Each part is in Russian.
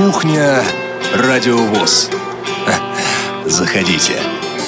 Кухня Радио ВОС. Заходите.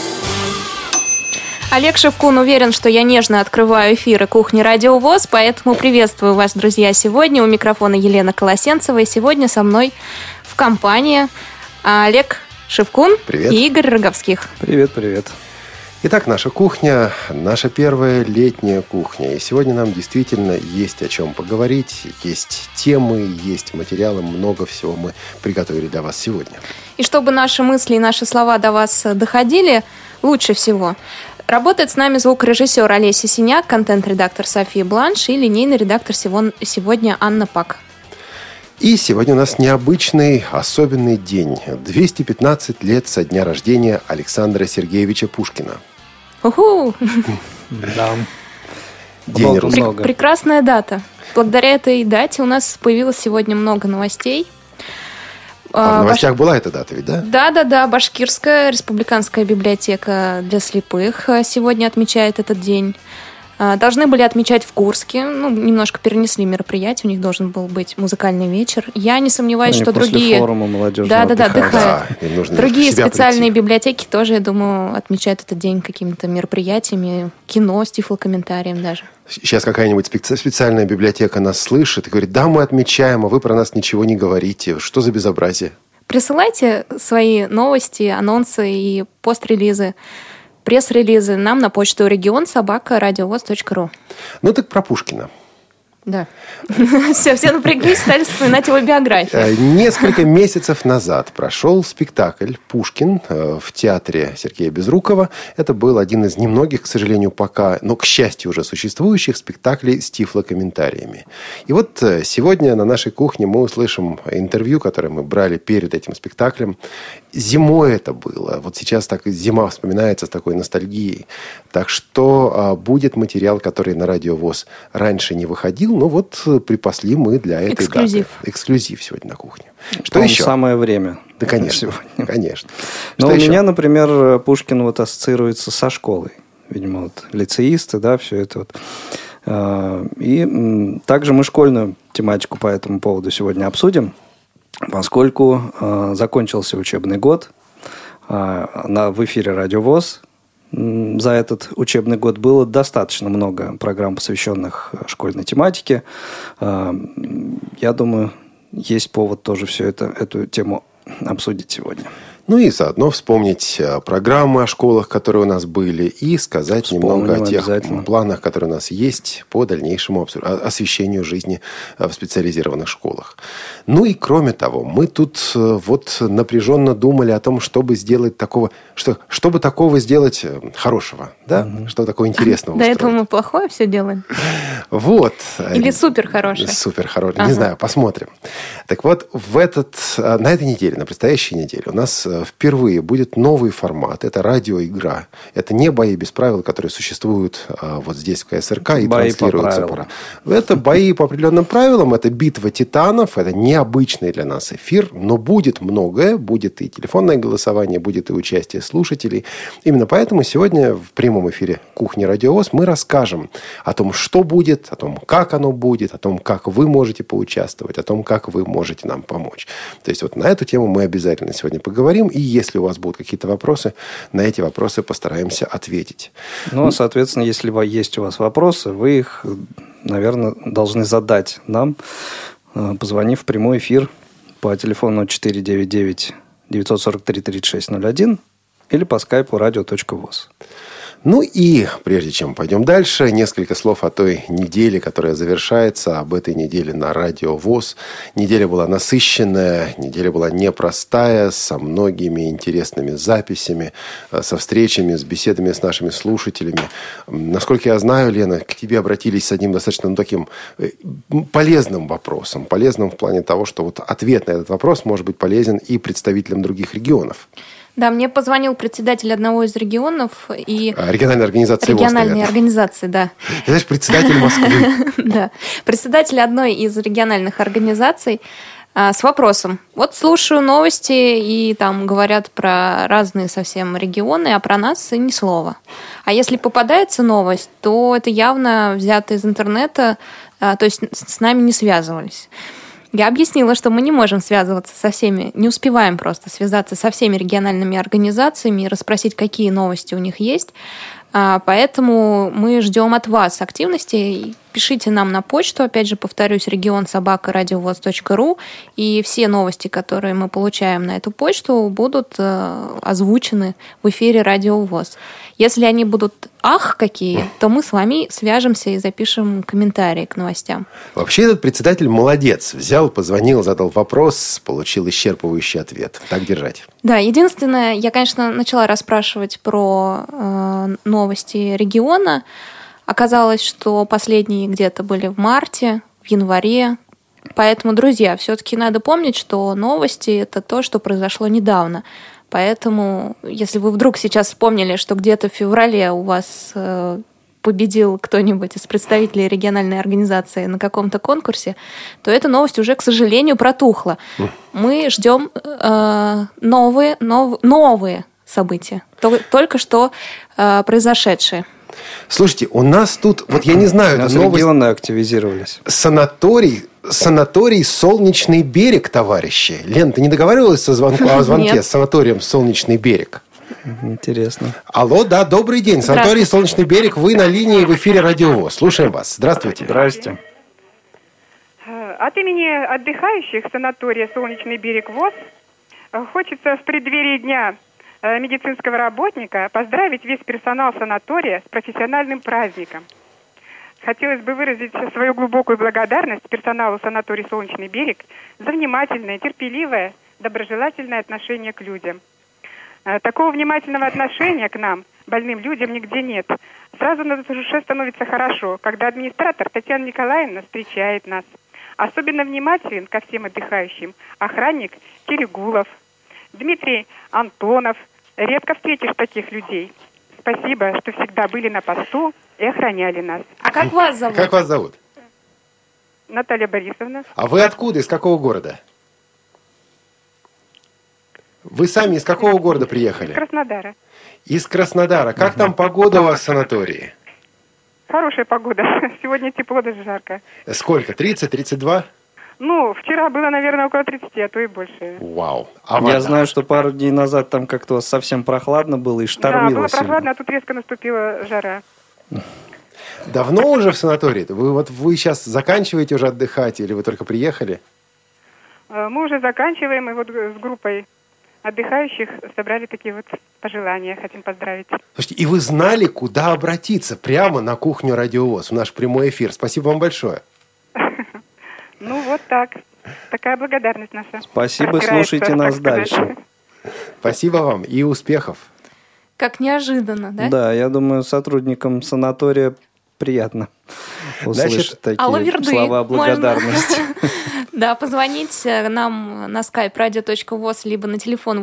Олег Шевкун уверен, что я нежно открываю эфиры Кухни Радио ВОС, поэтому приветствую вас, друзья, сегодня. У микрофона Елена Колосенцева, и сегодня со мной в компании Олег Шевкун. Привет. И Игорь Роговских. Привет, привет. Итак, наша кухня, наша первая летняя кухня. И сегодня нам действительно есть о чем поговорить, есть темы, есть материалы, много всего мы приготовили для вас сегодня. И чтобы наши мысли и наши слова до вас доходили, лучше всего работает с нами звукорежиссер Олеся Синяк, контент-редактор София Бланш и линейный редактор сегодня Анна Пак. И сегодня у нас необычный, особенный день. 215 лет со дня рождения Александра Сергеевича Пушкина. Уху! Да. День русского. Прекрасная дата. Благодаря этой дате у нас появилось сегодня много новостей. А в новостях была эта дата ведь, да? Да. Башкирская республиканская библиотека для слепых сегодня отмечает этот день. Должны были отмечать в Курске. Немножко перенесли мероприятие. У них должен был быть музыкальный вечер. Я не сомневаюсь, что после другие... форума молодежного отдыхают. Да, другие специальные библиотеки тоже, я думаю, отмечают этот день какими-то мероприятиями. Кино с тифлокомментарием даже. Сейчас какая-нибудь специальная библиотека нас слышит и говорит: да, мы отмечаем, а вы про нас ничего не говорите. Что за безобразие? Присылайте свои новости, анонсы и пост-релизы, пресс-релизы нам на почту region@radiovoz.ru. Ну так про Пушкина. Да. Все напряглись, стали вспоминать его биографию. Несколько месяцев назад прошел спектакль «Пушкин» в театре Сергея Безрукова. Это был один из немногих, к сожалению, пока, но, к счастью, уже существующих спектаклей с тифлокомментариями. И вот сегодня на нашей кухне мы услышим интервью, которое мы брали перед этим спектаклем. Зимой это было. Вот сейчас так зима вспоминается с такой ностальгией. Так что будет материал, который на Радио ВОС раньше не выходил. Ну вот припасли мы для этой даты. Эксклюзив сегодня на кухне. Что еще? Самое время. Да, конечно. Конечно. Но у меня, например, Пушкин вот ассоциируется со школой. Видимо, вот лицеисты, да, все это вот. И также мы школьную тематику по этому поводу сегодня обсудим, поскольку закончился учебный год. В эфире Радио ВОС за этот учебный год было достаточно много программ, посвященных школьной тематике. Я думаю, есть повод тоже эту тему обсудить сегодня. Ну и заодно вспомнить программы о школах, которые у нас были, и сказать немного о тех планах, которые у нас есть по дальнейшему освещению жизни в специализированных школах. Ну и кроме того, мы тут вот напряженно думали о том, чтобы сделать такого, чтобы такого сделать хорошего, да? Что такого интересного. До этого мы плохое все делаем? Вот. Или супер хорошее? Супер хорошее. Не знаю, посмотрим. Так вот, на этой неделе, на предстоящей неделе у нас впервые будет новый формат. Это радиоигра. Это не бои без правил, которые существуют вот здесь в КСРК и транслируются. Это бои по определенным правилам. Это битва титанов. Это необычный для нас эфир. Но будет многое. Будет и телефонное голосование, будет и участие слушателей. Именно поэтому сегодня в прямом эфире «Кухни Радио ВОС» мы расскажем о том, что будет, о том, как оно будет, о том, как вы можете поучаствовать, о том, как вы можете нам помочь. То есть вот на эту тему мы обязательно сегодня поговорим. И если у вас будут какие-то вопросы, на эти вопросы постараемся ответить. Ну, соответственно, если есть у вас вопросы, вы их, наверное, должны задать нам, позвонив в прямой эфир по телефону 499-943-3601 или по скайпу radio.voz. Ну и прежде чем пойдем дальше, несколько слов о той неделе, которая завершается, об этой неделе на Радио ВОС. Неделя была насыщенная, неделя была непростая, со многими интересными записями, со встречами, с беседами с нашими слушателями. Насколько я знаю, Лена, к тебе обратились с одним достаточно таким полезным вопросом. Полезным в плане того, что вот ответ на этот вопрос может быть полезен и представителям других регионов. Да, мне позвонил председатель одного из регионов и... Региональной организации ВОС, Региональной организации, да. Знаешь, председатель Москвы. Да, председатель одной из региональных организаций с вопросом. Вот слушаю новости, и там говорят про разные совсем регионы, а про нас ни слова. А если попадается новость, то это явно взято из интернета, то есть с нами не связывались. Я объяснила, что мы не можем связываться со всеми, не успеваем просто связаться со всеми региональными организациями и расспросить, какие новости у них есть. Поэтому мы ждем от вас активности. Пишите нам на почту, опять же, повторюсь, region@radiovoz.ru, и все новости, которые мы получаем на эту почту, будут озвучены в эфире Радио ВОС. Если они будут какие, то мы с вами свяжемся и запишем комментарии к новостям. Вообще этот председатель молодец. Взял, позвонил, задал вопрос, получил исчерпывающий ответ. Так держать. Да, единственное, я, конечно, начала расспрашивать про новости региона. Оказалось, что последние где-то были в марте, в январе. Поэтому, друзья, все-таки надо помнить, что новости – это то, что произошло недавно. Поэтому, если вы вдруг сейчас вспомнили, что где-то в феврале у вас победил кто-нибудь из представителей региональной организации на каком-то конкурсе, то эта новость уже, к сожалению, протухла. Мы ждем новые события, только что произошедшие. Слушайте, у нас тут, вот я не знаю, это новость... регионы активизировались. Санаторий «Солнечный берег», товарищи. Лен, ты не договаривалась о звонке с санаторием «Солнечный берег»? Интересно. Алло, да, добрый день. Санаторий «Солнечный берег», вы на линии в эфире Радио ВОС. Слушаем вас. Здравствуйте. Здрасте. От имени отдыхающих санатория «Солнечный берег» ВОС хочется в преддверии Дня медицинского работника поздравить весь персонал санатория с профессиональным праздником. Хотелось бы выразить свою глубокую благодарность персоналу санатория «Солнечный берег» за внимательное, терпеливое, доброжелательное отношение к людям. Такого внимательного отношения к нам, больным людям, нигде нет. Сразу на душе становится хорошо, когда администратор Татьяна Николаевна встречает нас. Особенно внимателен ко всем отдыхающим охранник Киригулов, Дмитрий Антонов. Редко встретишь таких людей. Спасибо, что всегда были на посту и охраняли нас. А как вас зовут? Как вас зовут? Наталья Борисовна. А вы откуда? Из какого города? Вы сами из какого города приехали? Из Краснодара. Из Краснодара. Как там погода у вас в санатории? Хорошая погода. Сегодня тепло, даже жарко. Сколько? 30, 32? Ну, вчера было, наверное, около 30, а то и больше. Вау. Я знаю, что пару дней назад там как-то у вас совсем прохладно было и штормило. Да, было сильно. прохладно, а тут резко наступила жара. Давно уже в санатории? Вы сейчас заканчиваете уже отдыхать или вы только приехали? Мы уже заканчиваем, и вот с группой отдыхающих собрали такие вот пожелания. Хотим поздравить. Слушайте, и вы знали, куда обратиться? Прямо на кухню Радио ВОС, в наш прямой эфир. Спасибо вам большое. Ну, вот так. Такая благодарность наша. Спасибо, слушайте нас дальше. Спасибо вам и успехов. Как неожиданно, да? Да, я думаю, сотрудникам санатория приятно услышать такие слова благодарности. Да, позвоните нам на skype radio.voz, либо на телефон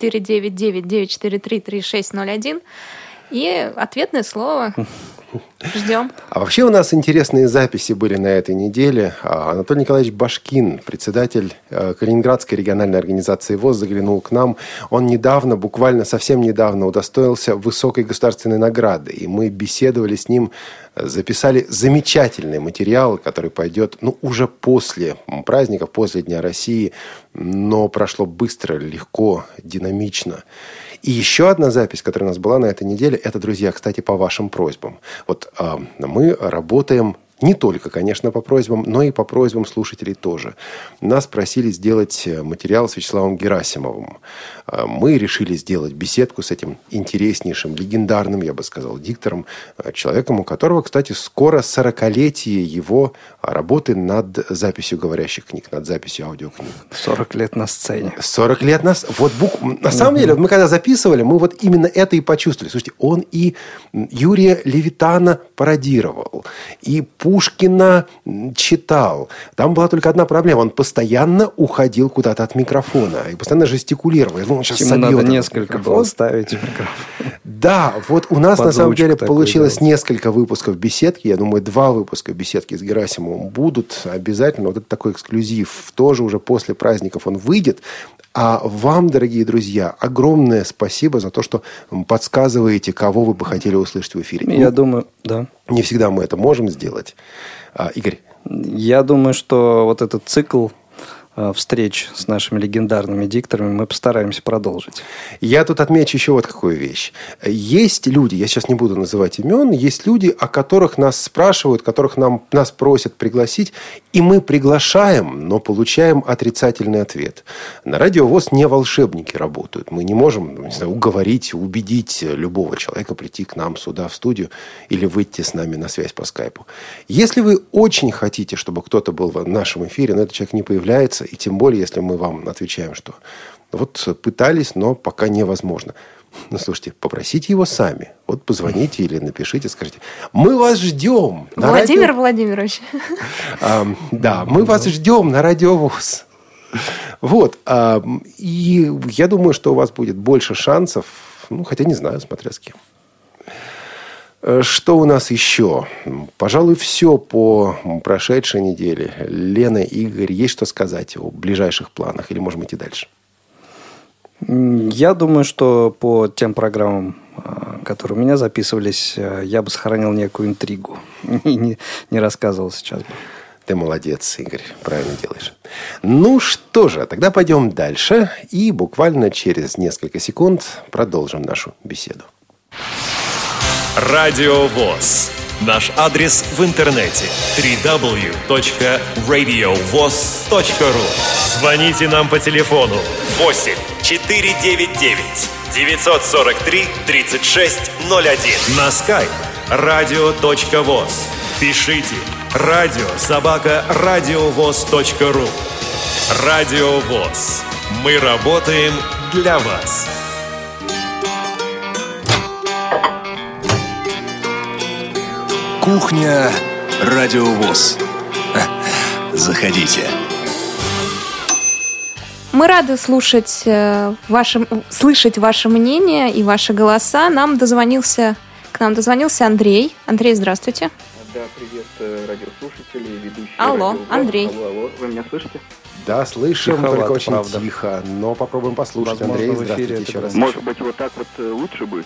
8499-943-3601. И ответное слово. Ждем. А вообще у нас интересные записи были на этой неделе. Анатолий Николаевич Башкин, председатель Калининградской региональной организации ВОС, заглянул к нам. Он недавно, буквально совсем недавно, удостоился высокой государственной награды. И мы беседовали с ним, записали замечательный материал, который пойдет уже после праздников, после Дня России. Но прошло быстро, легко, динамично. И еще одна запись, которая у нас была на этой неделе, это, друзья, кстати, по вашим просьбам. Вот мы работаем не только, конечно, по просьбам, но и по просьбам слушателей тоже. Нас просили сделать материал с Вячеславом Герасимовым. Мы решили сделать беседку с этим интереснейшим, легендарным, я бы сказал, диктором, человеком, у которого, кстати, скоро 40-летие его работы над записью говорящих книг, над записью аудиокниг. 40 лет на сцене. 40 лет на самом деле, мы когда записывали, мы вот именно это и почувствовали. Слушайте, он и Юрия Левитана пародировал, и Пушкина читал. Там была только одна проблема. Он постоянно уходил куда-то от микрофона и постоянно жестикулировал. Он сейчас ему надо несколько было ставить микрофон. Да, вот у нас на самом деле получилось делать. Несколько выпусков беседки. Я думаю, 2 выпуска беседки с Герасимовым будут обязательно. Вот это такой эксклюзив. Тоже уже после праздников он выйдет. А вам, дорогие друзья, огромное спасибо за то, что подсказываете, кого вы бы хотели услышать в эфире. Я думаю, да. Не всегда мы это можем сделать. Игорь? Я думаю, что вот этот цикл встреч с нашими легендарными дикторами мы постараемся продолжить. Я тут отмечу еще вот какую вещь. Есть люди, я сейчас не буду называть имен, есть люди, о которых нас спрашивают, которых нас просят пригласить, и мы приглашаем, но получаем отрицательный ответ. На Радио ВОС не волшебники работают. Мы не можем, не знаю, уговорить, убедить любого человека прийти к нам сюда в студию или выйти с нами на связь по скайпу. Если вы очень хотите, чтобы кто-то был в нашем эфире, но этот человек не появляется, и тем более, если мы вам отвечаем, что вот пытались, но пока невозможно. Ну, слушайте, попросите его сами. Вот позвоните или напишите, скажите: мы вас ждем. Владимир Владимирович. Да, мы вас ждем на Радио ВОС. Вот. И я думаю, что у вас будет больше шансов. Ну, хотя не знаю, смотря с кем. Что у нас еще? Пожалуй, все по прошедшей неделе. Лена, Игорь, есть что сказать о ближайших планах? Или можем идти дальше? Я думаю, что по тем программам, которые у меня записывались, я бы сохранил некую интригу. И не рассказывал сейчас бы. Ты молодец, Игорь. Правильно делаешь. Ну что же, тогда пойдем дальше. И буквально через несколько секунд продолжим нашу беседу. Радио ВОС. Наш адрес в интернете www.radiovoz.ru. Звоните нам по телефону 8 499 943 3601. На скайп radio.voz. Пишите radio@radiovoz.ru. Радио ВОС. Мы работаем для вас. Кухня Радио ВОС. Заходите. Мы рады слышать ваше мнение и ваши голоса. К нам дозвонился Андрей. Андрей, здравствуйте. Да, привет, радиослушатели, ведущие. Алло, Андрей. Алло, вы меня слышите? Да, слышим, Тиховато, только очень правда. тихо. Но попробуем послушать. Возможно, Андрей, в эфире здравствуйте это еще раз. Может быть, вот так вот лучше будет?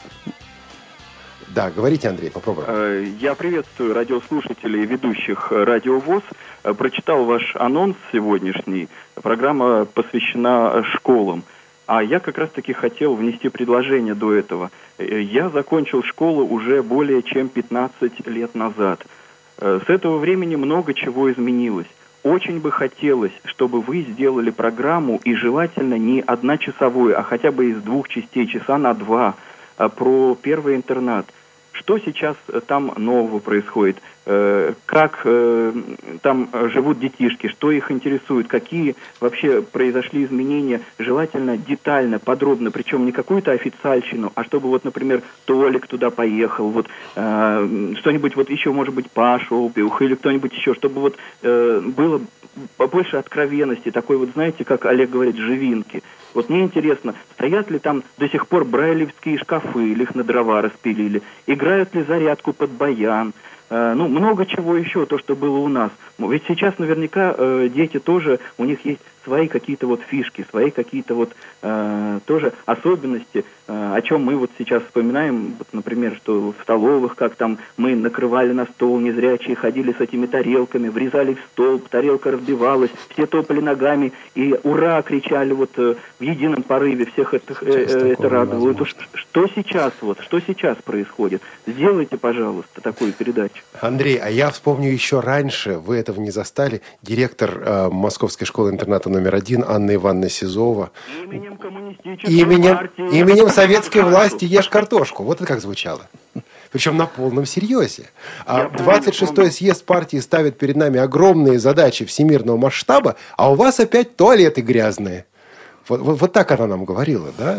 Да, говорите, Андрей, попробуем. Я приветствую радиослушателей и ведущих Радио ВОС. Прочитал ваш анонс сегодняшний. Программа посвящена школам. А я как раз-таки хотел внести предложение до этого. Я закончил школу уже более чем 15 лет назад. С этого времени много чего изменилось. Очень бы хотелось, чтобы вы сделали программу, и желательно не одночасовую, а хотя бы из 2 частей, часа на 2, про первый интернат. Что сейчас там нового происходит? Как там живут детишки? Что их интересует? Какие вообще произошли изменения? Желательно детально, подробно. Причем не какую-то официальщину, а чтобы вот, например, Толик туда поехал, вот что-нибудь вот еще, может быть, Паша Опиух или кто-нибудь еще, чтобы вот было побольше откровенности, такой вот, знаете, как Олег говорит, живинки. Вот мне интересно, стоят ли там до сих пор брайлевские шкафы, или их на дрова распилили, играют ли зарядку под баян, ну, много чего еще, то, что было у нас. Ведь сейчас наверняка дети тоже, у них есть свои какие-то вот фишки, свои какие-то вот тоже особенности, о чем мы вот сейчас вспоминаем, вот, например, что в столовых, как там мы накрывали на стол, незрячие ходили с этими тарелками, врезали в столб, тарелка разбивалась, все топали ногами и «Ура!» кричали вот в едином порыве, всех это радовало. Что сейчас происходит? Сделайте, пожалуйста, такую передачу. Андрей, а я вспомню еще раньше, вы этого не застали, директор Московской школы-интерната номер 1 Анна Ивановна Сизова. Именем коммунистической партии. Именем советской власти ешь картошку. Вот это как звучало. Причем на полном серьезе. 26-й съезд партии ставит перед нами огромные задачи всемирного масштаба, а у вас опять туалеты грязные. Вот так она нам говорила, да?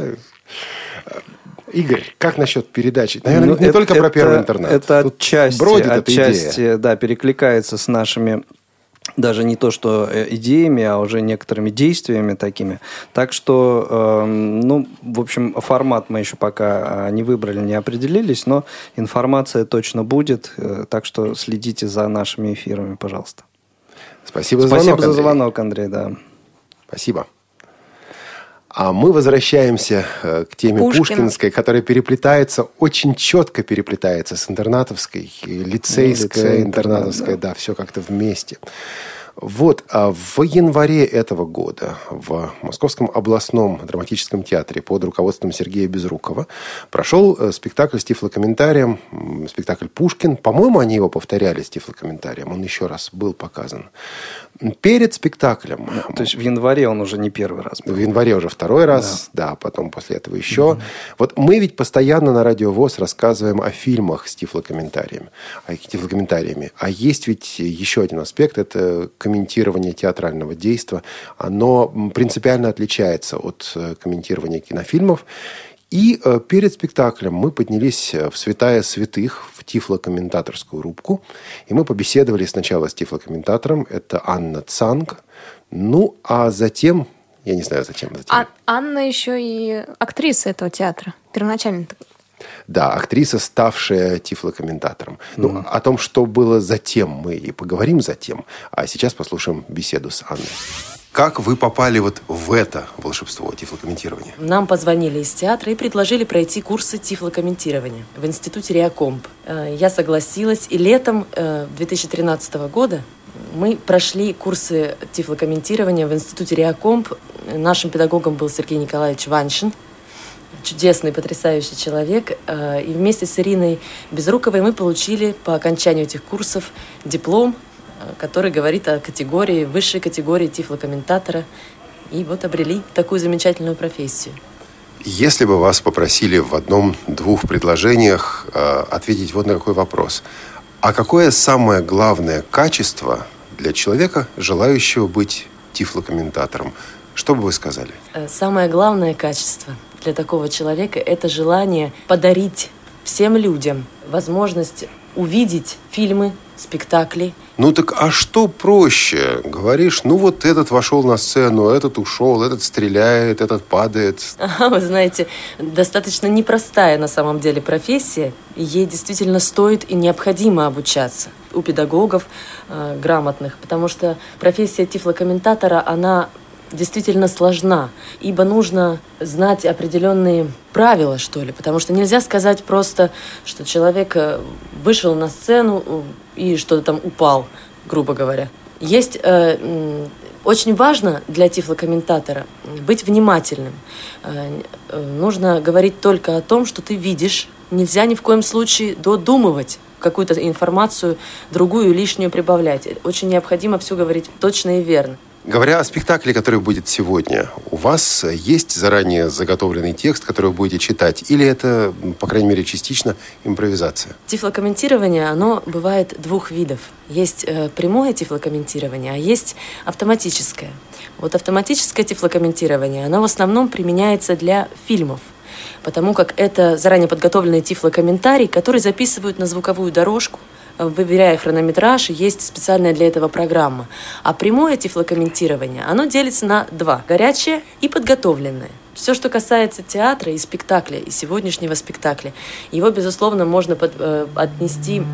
Игорь, как насчет передачи? Наверное, не только про первый интернет. Это отчасти да, перекликается с нашими, даже не то что идеями, а уже некоторыми действиями такими. Так что, ну, в общем, формат мы еще пока не выбрали, не определились, но информация точно будет. Так что следите за нашими эфирами, пожалуйста. Спасибо за звонок, Спасибо за звонок, Андрей, да. Спасибо. А мы возвращаемся к теме Пушкинской, которая переплетается, очень четко переплетается с интернатовской, лицейской, интернатовской, да, все как-то вместе. Вот, в январе этого года в Московском областном драматическом театре под руководством Сергея Безрукова прошел спектакль с тифлокомментарием, спектакль «Пушкин». По-моему, они его повторяли с тифлокомментарием. Он еще раз был показан. Перед спектаклем... То есть в январе он уже не первый раз был. В январе уже второй раз, да, потом после этого еще. Вот мы ведь постоянно на Радио ВОС рассказываем о фильмах с тифлокомментариями. А есть ведь еще один аспект – это комментирование театрального действа. Оно принципиально отличается от комментирования кинофильмов. И перед спектаклем мы поднялись в святая святых, в тифлокомментаторскую рубку. И мы побеседовали сначала с тифлокомментатором. Это Анна Цанг. Ну, а затем... Я не знаю, зачем. Анна еще и актриса этого театра. Первоначально. Да, актриса, ставшая тифлокомментатором. Ну, о том, что было затем, мы и поговорим затем. А сейчас послушаем беседу с Анной. Как вы попали вот в это волшебство тифлокомментирования? Нам позвонили из театра и предложили пройти курсы тифлокомментирования в институте Реакомп. Я согласилась, и летом 2013 года мы прошли курсы тифлокомментирования в институте Реакомп. Нашим педагогом был Сергей Николаевич Ваншин. Чудесный, потрясающий человек. И вместе с Ириной Безруковой мы получили по окончанию этих курсов диплом, который говорит о категории, высшей категории тифлокомментатора. И вот обрели такую замечательную профессию. Если бы вас попросили в одном-двух предложениях ответить вот на какой вопрос. А какое самое главное качество для человека, желающего быть тифлокомментатором? Что бы вы сказали? Самое главное качество для такого человека – это желание подарить всем людям возможность увидеть фильмы, спектакли. Ну так а что проще? Говоришь, ну вот этот вошел на сцену, этот ушел, этот стреляет, этот падает. Вы знаете, достаточно непростая на самом деле профессия. И ей действительно стоит и необходимо обучаться у педагогов грамотных, потому что профессия тифлокомментатора, она действительно сложна, ибо нужно знать определенные правила, что ли, потому что нельзя сказать просто, что человек вышел на сцену и что-то там упал, грубо говоря. Есть очень важно для тифлокомментатора быть внимательным. Нужно говорить только о том, что ты видишь. Нельзя ни в коем случае додумывать какую-то информацию, другую, лишнюю прибавлять. Очень необходимо все говорить точно и верно. Говоря о спектакле, который будет сегодня, у вас есть заранее заготовленный текст, который вы будете читать? Или это, по крайней мере, частично импровизация? Тифлокомментирование, оно бывает двух видов. Есть прямое тифлокомментирование, а есть автоматическое. Вот автоматическое тифлокомментирование, оно в основном применяется для фильмов, потому как это заранее подготовленный тифлокомментарий, который записывают на звуковую дорожку, выверяя хронометраж, и есть специальная для этого программа. А прямое тифлокомментирование, оно делится на два: горячее и подготовленное. Все, что касается театра и спектакля, и сегодняшнего спектакля, его, безусловно, можно отнести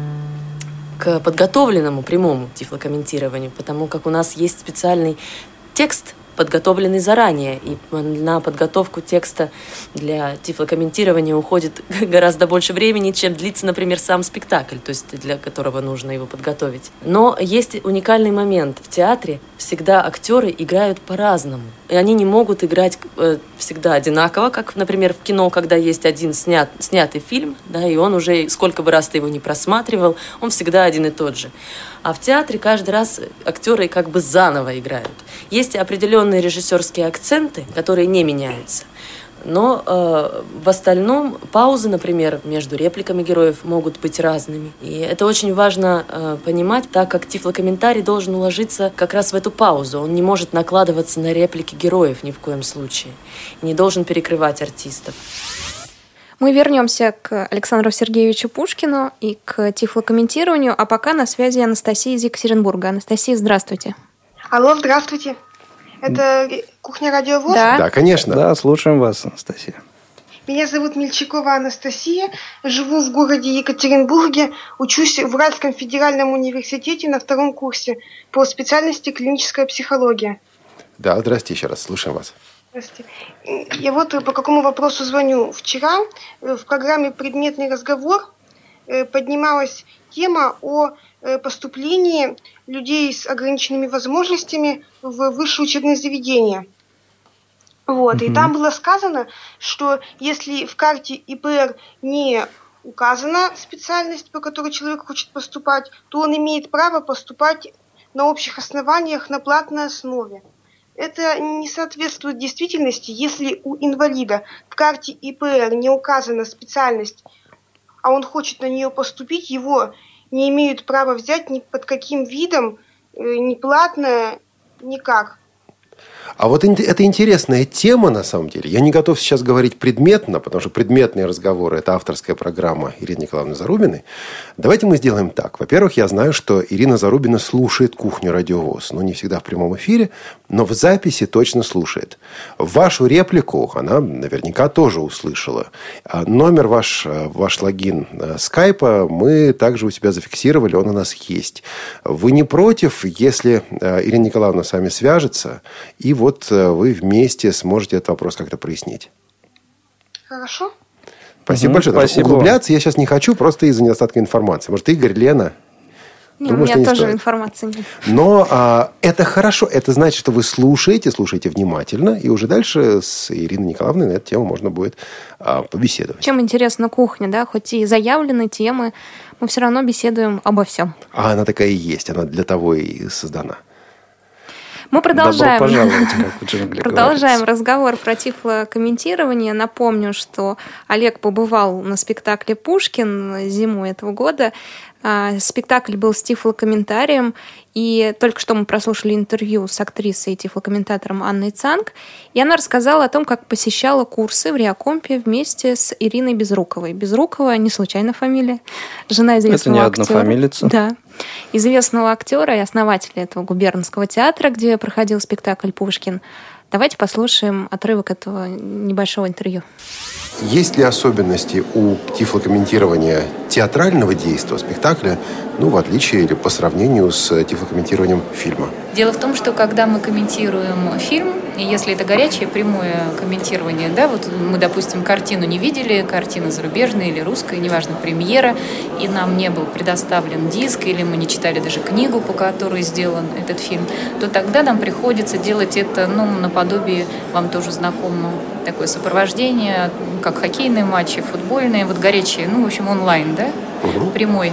к подготовленному прямому тифлокомментированию, потому как у нас есть специальный текст, подготовленный заранее, и на подготовку текста для тифлокомментирования уходит гораздо больше времени, чем длится, например, сам спектакль, то есть для которого нужно его подготовить. Но есть уникальный момент. В театре всегда актеры играют по-разному, и они не могут играть всегда одинаково, как, например, в кино, когда есть один снятый фильм, да, и он уже, сколько бы раз ты его не просматривал, он всегда один и тот же. А в театре каждый раз актеры как бы заново играют. Есть определенные режиссерские акценты, которые не меняются. Но в остальном паузы, например, между репликами героев могут быть разными. И это очень важно понимать, так как тифлокомментарий должен уложиться как раз в эту паузу. Он не может накладываться на реплики героев ни в коем случае. И не должен перекрывать артистов. Мы вернемся к Александру Сергеевичу Пушкину и к тифлокомментированию, а пока на связи Анастасия из Екатеринбурга. Анастасия, здравствуйте. Алло, здравствуйте. Это кухня Радио ВОС? Да, конечно. Да, слушаем вас, Анастасия. Меня зовут Мельчакова Анастасия. Живу в городе Екатеринбурге. Учусь в Уральском федеральном университете на 2-м курсе по специальности клиническая психология. Да, здрасте еще раз. Слушаем вас. Здравствуйте. Я вот по какому вопросу звоню. Вчера в программе «Предметный разговор» поднималась тема о поступлении людей с ограниченными возможностями в высшее учебное заведение. Вот. И там было сказано, что если в карте ИПР не указана специальность, по которой человек хочет поступать, то он имеет право поступать на общих основаниях на платной основе. Это не соответствует действительности, если у инвалида в карте ИПР не указана специальность, а он хочет на нее поступить, его не имеют права взять ни под каким видом, ни платно, никак. А вот это интересная тема, на самом деле. Я не готов сейчас говорить предметно, потому что предметные разговоры – это авторская программа Ирины Николаевны Зарубиной. Давайте мы сделаем так. Во-первых, я знаю, что Ирина Зарубина слушает «Кухню Радио ВОС». Ну, не всегда в прямом эфире, но в записи точно слушает. Вашу реплику она наверняка тоже услышала. Номер ваш логин скайпа мы также у себя зафиксировали, он у нас есть. Вы не против, если Ирина Николаевна с вами свяжется, и вот вы вместе сможете этот вопрос как-то прояснить? Хорошо. Спасибо большое. Спасибо. Углубляться я сейчас не хочу, просто из-за недостатка информации. Может, Игорь, Лена? Нет, Думаю, у меня тоже стоит. информации нет. Но это хорошо. Это значит, что вы слушаете внимательно, и уже дальше с Ириной Николаевной на эту тему можно будет побеседовать. Чем интересна кухня, да? Хоть и заявлены темы, мы все равно беседуем обо всем. А она такая и есть. Она для того и создана. Мы продолжаем, Добро пожаловать, как в джунглях продолжаем говорится. разговор про тифлокомментирование. Напомню, что Олег побывал на спектакле «Пушкин» зимой этого года. Спектакль был с тифлокомментарием, и только что мы прослушали интервью с актрисой и тифлокомментатором Анной Цанг, и она рассказала о том, как посещала курсы в Реакомпе вместе с Ириной Безруковой. Безрукова не случайно фамилия, жена известного актера. Это не однофамилица. Да, известного актера и основателя этого губернского театра, где проходил спектакль «Пушкин». Давайте послушаем отрывок этого небольшого интервью. Есть ли особенности у тифлокомментирования театрального действия, спектакля, в отличие или по сравнению с тифлокомментированием фильма? Дело в том, что когда мы комментируем фильм, и если это горячее, прямое комментирование, да, вот мы, допустим, картину не видели, картина зарубежная или русская, неважно, премьера, и нам не был предоставлен диск, или мы не читали даже книгу, по которой сделан этот фильм, то тогда нам приходится делать это, наподобие, вам тоже знакомо, такое сопровождение, как хоккейные матчи, футбольные, вот горячие, в общем, онлайн, да, прямое.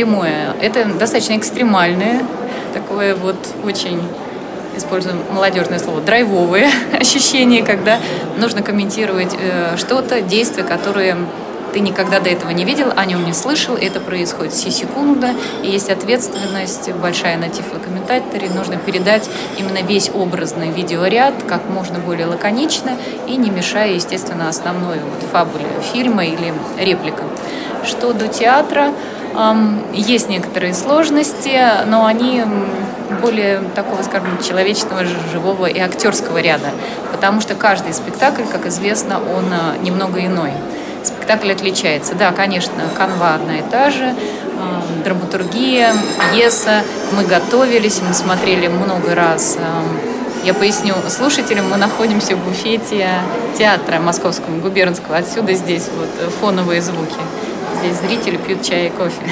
Это достаточно экстремальное, такое вот очень, используем молодежное слово, драйвовые ощущения, когда нужно комментировать что-то, действие, которое ты никогда до этого не видел, о нем не слышал, это происходит сисекундно, и есть ответственность большая на тифлокомментаторе, нужно передать именно весь образный видеоряд как можно более лаконично и не мешая, естественно, основной фабуле фильма или репликам. Что до театра, есть некоторые сложности, но они более такого, скажем, человечного, живого и актерского ряда, потому что каждый спектакль, как известно, он немного иной. Спектакль отличается. Да, конечно, канва одна и та же, драматургия, пьеса. Мы готовились, мы смотрели много раз. Я поясню слушателям, мы находимся в буфете театра Московского губернского. Отсюда здесь вот фоновые звуки. Здесь зрители пьют чай и кофе.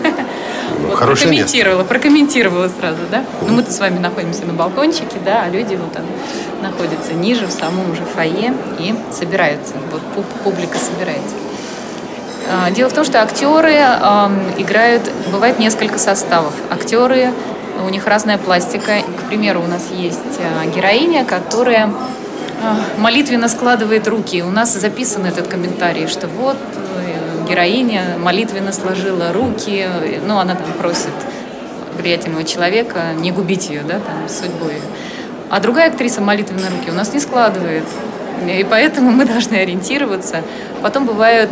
Вот, прокомментировала сразу, да? Мы-то с вами находимся на балкончике, да, а люди вот там находятся ниже, в самом уже фойе и собираются. Вот публика собирается. Дело в том, что актеры играют, бывает несколько составов. Актеры, у них разная пластика. К примеру, у нас есть героиня, которая молитвенно складывает руки. У нас записан этот комментарий, что вот героиня молитвенно сложила руки, она там просит влиятельного человека не губить ее, да, там, судьбой. А другая актриса молитвенные руки у нас не складывает, и поэтому мы должны ориентироваться. Потом бывают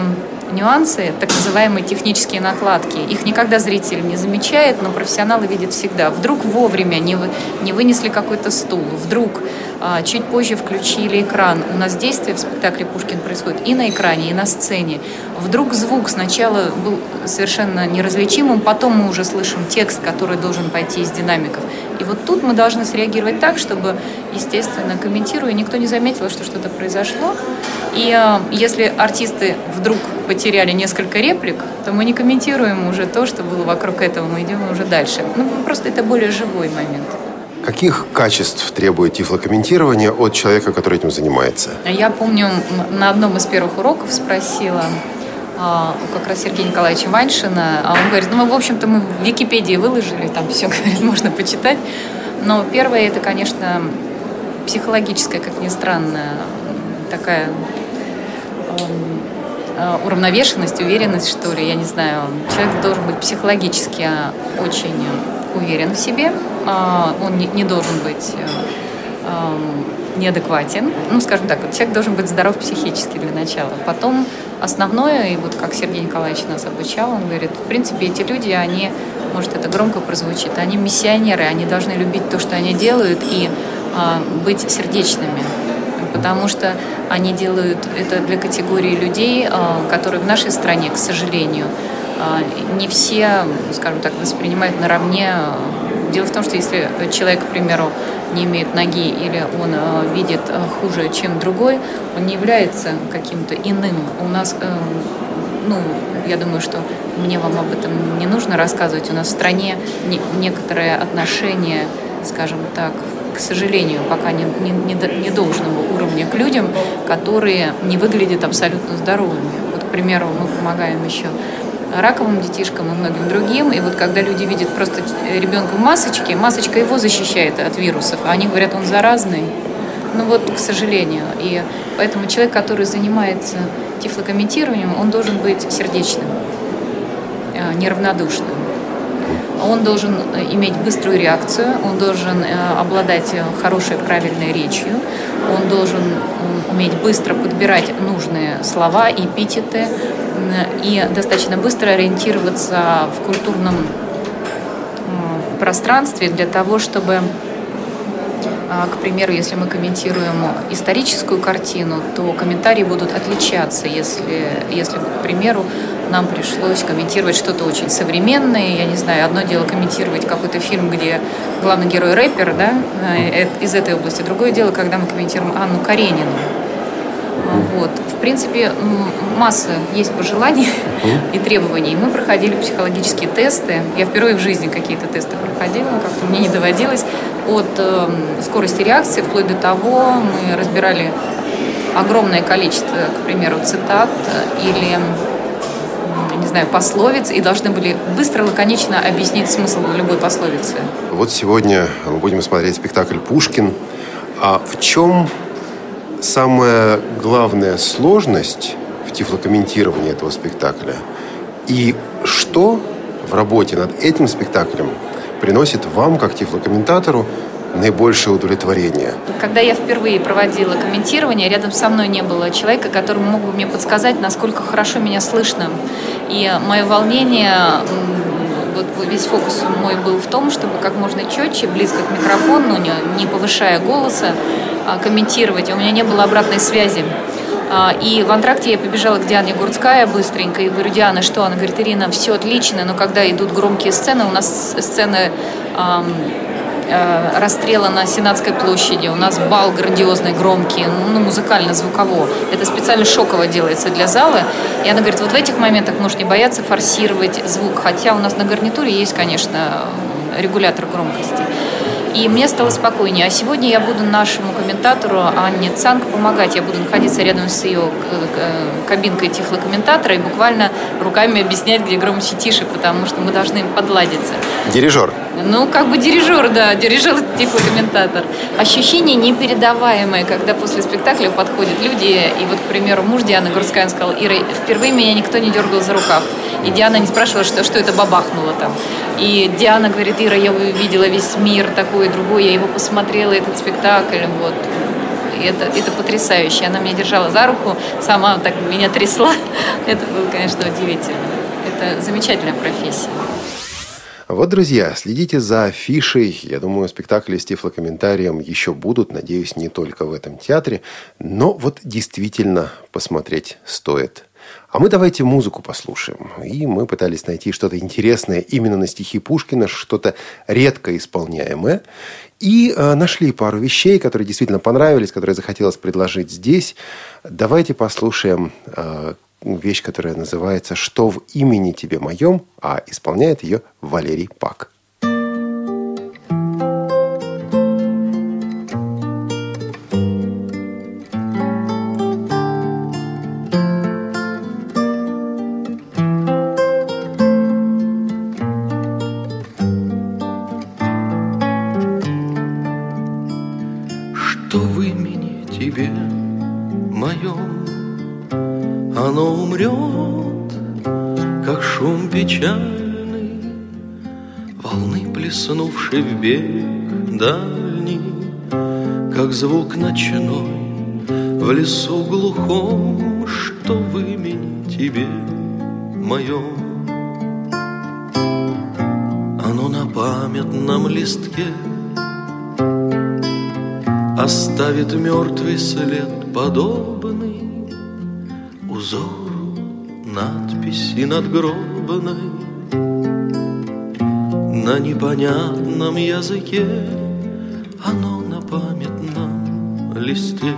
нюансы, так называемые технические накладки. Их никогда зритель не замечает, но профессионалы видят всегда. Вдруг вовремя не вынесли какой-то стул, вдруг чуть позже включили экран. У нас действие в спектакле «Пушкин» происходит и на экране, и на сцене. Вдруг звук сначала был совершенно неразличимым, потом мы уже слышим текст, который должен пойти из динамиков. И вот тут мы должны среагировать так, чтобы, естественно, комментируя, никто не заметил, что что-то произошло. И если артисты вдруг потеряли несколько реплик, то мы не комментируем уже то, что было вокруг этого, мы идем уже дальше. Просто это более живой момент. Каких качеств требует тифлокомментирование от человека, который этим занимается? Я помню, на одном из первых уроков спросила как раз Сергея Николаевича Ваньшина, а он говорит, в общем-то, мы в Википедии выложили, там все, говорит, можно почитать. Но первое, это, конечно, психологическая, как ни странно, такая уравновешенность, уверенность, что ли, я не знаю. Человек должен быть психологически очень уверен в себе, он не должен быть неадекватен. Скажем так, человек должен быть здоров психически для начала. Потом основное, и вот как Сергей Николаевич нас обучал, он говорит, в принципе, эти люди, они, может, это громко прозвучит, они миссионеры, они должны любить то, что они делают, и быть сердечными. Потому что они делают это для категории людей, которые в нашей стране, к сожалению, не все, скажем так, воспринимают наравне. Дело в том, что если человек, к примеру, не имеет ноги или он видит хуже, чем другой, он не является каким-то иным. У нас, я думаю, что мне вам об этом не нужно рассказывать. У нас в стране некоторое отношение, скажем так, к сожалению, пока не должного уровня к людям, которые не выглядят абсолютно здоровыми. Вот, к примеру, мы помогаем еще раковым детишкам и многим другим. И вот когда люди видят просто ребенка в масочке, масочка его защищает от вирусов, а они говорят, он заразный. К сожалению. И поэтому человек, который занимается тифлокомментированием, он должен быть сердечным, неравнодушным. Он должен иметь быструю реакцию, он должен обладать хорошей, правильной речью, он должен уметь быстро подбирать нужные слова, эпитеты и достаточно быстро ориентироваться в культурном пространстве для того, чтобы, к примеру, если мы комментируем историческую картину, то комментарии будут отличаться, если к примеру, нам пришлось комментировать что-то очень современное. Я не знаю, одно дело комментировать какой-то фильм, где главный герой рэпер, да, из этой области. Другое дело, когда мы комментируем Анну Каренину. Вот. В принципе, масса есть пожеланий и требований. Мы проходили психологические тесты. Я впервые в жизни какие-то тесты проходила, как-то мне не доводилось. От скорости реакции вплоть до того, мы разбирали огромное количество, к примеру, цитат или пословиц, и должны были быстро, лаконично объяснить смысл любой пословицы. Вот сегодня мы будем смотреть спектакль «Пушкин». А в чем самая главная сложность в тифлокомментировании этого спектакля? И что в работе над этим спектаклем приносит вам, как тифлокомментатору, наибольшее удовлетворение? Когда я впервые проводила комментирование, рядом со мной не было человека, который мог бы мне подсказать, насколько хорошо меня слышно. И мое волнение, вот весь фокус мой был в том, чтобы как можно четче, близко к микрофону, не повышая голоса, комментировать. У меня не было обратной связи. И в антракте я побежала к Диане Гурцкая быстренько и говорю, Диана, что? Она говорит, Ирина, все отлично, но когда идут громкие сцены, у нас сцены расстрела на Сенатской площади, у нас бал грандиозный, громкий, музыкально-звуково. Это специально шоково делается для зала. И она говорит, вот в этих моментах нужно не бояться форсировать звук, хотя у нас на гарнитуре есть, конечно, регулятор громкости. И мне стало спокойнее. А сегодня я буду нашему комментатору Анне Цанг помогать. Я буду находиться рядом с ее кабинкой тифлокомментатора и буквально руками объяснять, где громче, тише, потому что мы должны подладиться. Дирижер. Дирижер, да, дирижер-тифлокомментатор. Ощущение непередаваемое, когда после спектакля подходят люди, и вот, к примеру, муж Дианы Гурцкая сказал, Ира, впервые меня никто не дергал за рукав. И Диана не спрашивала, что это бабахнуло там. И Диана говорит, Ира, я увидела весь мир такой, другой, я его посмотрела, этот спектакль, вот. И это потрясающе. Она меня держала за руку, сама так меня трясла. Это было, конечно, удивительно. Это замечательная профессия. Вот, друзья, следите за афишей. Я думаю, спектакли с тифлокомментарием еще будут. Надеюсь, не только в этом театре. Но вот действительно посмотреть стоит. А мы давайте музыку послушаем. И мы пытались найти что-то интересное именно на стихи Пушкина, что-то редко исполняемое. И нашли пару вещей, которые действительно понравились, которые захотелось предложить здесь. Давайте послушаем вещь, которая называется «Что в имени тебе моем», а исполняет ее Валерий Пак. Что в имени тебе моем, оно умрет, как шум печальный волны, плеснувшей в берег дальний, как звук ночной в лесу глухом. Что в имени тебе моем, оно на памятном листке оставит мертвый след, подобный узору надписи надгробной на непонятном языке. Оно на памятном листе.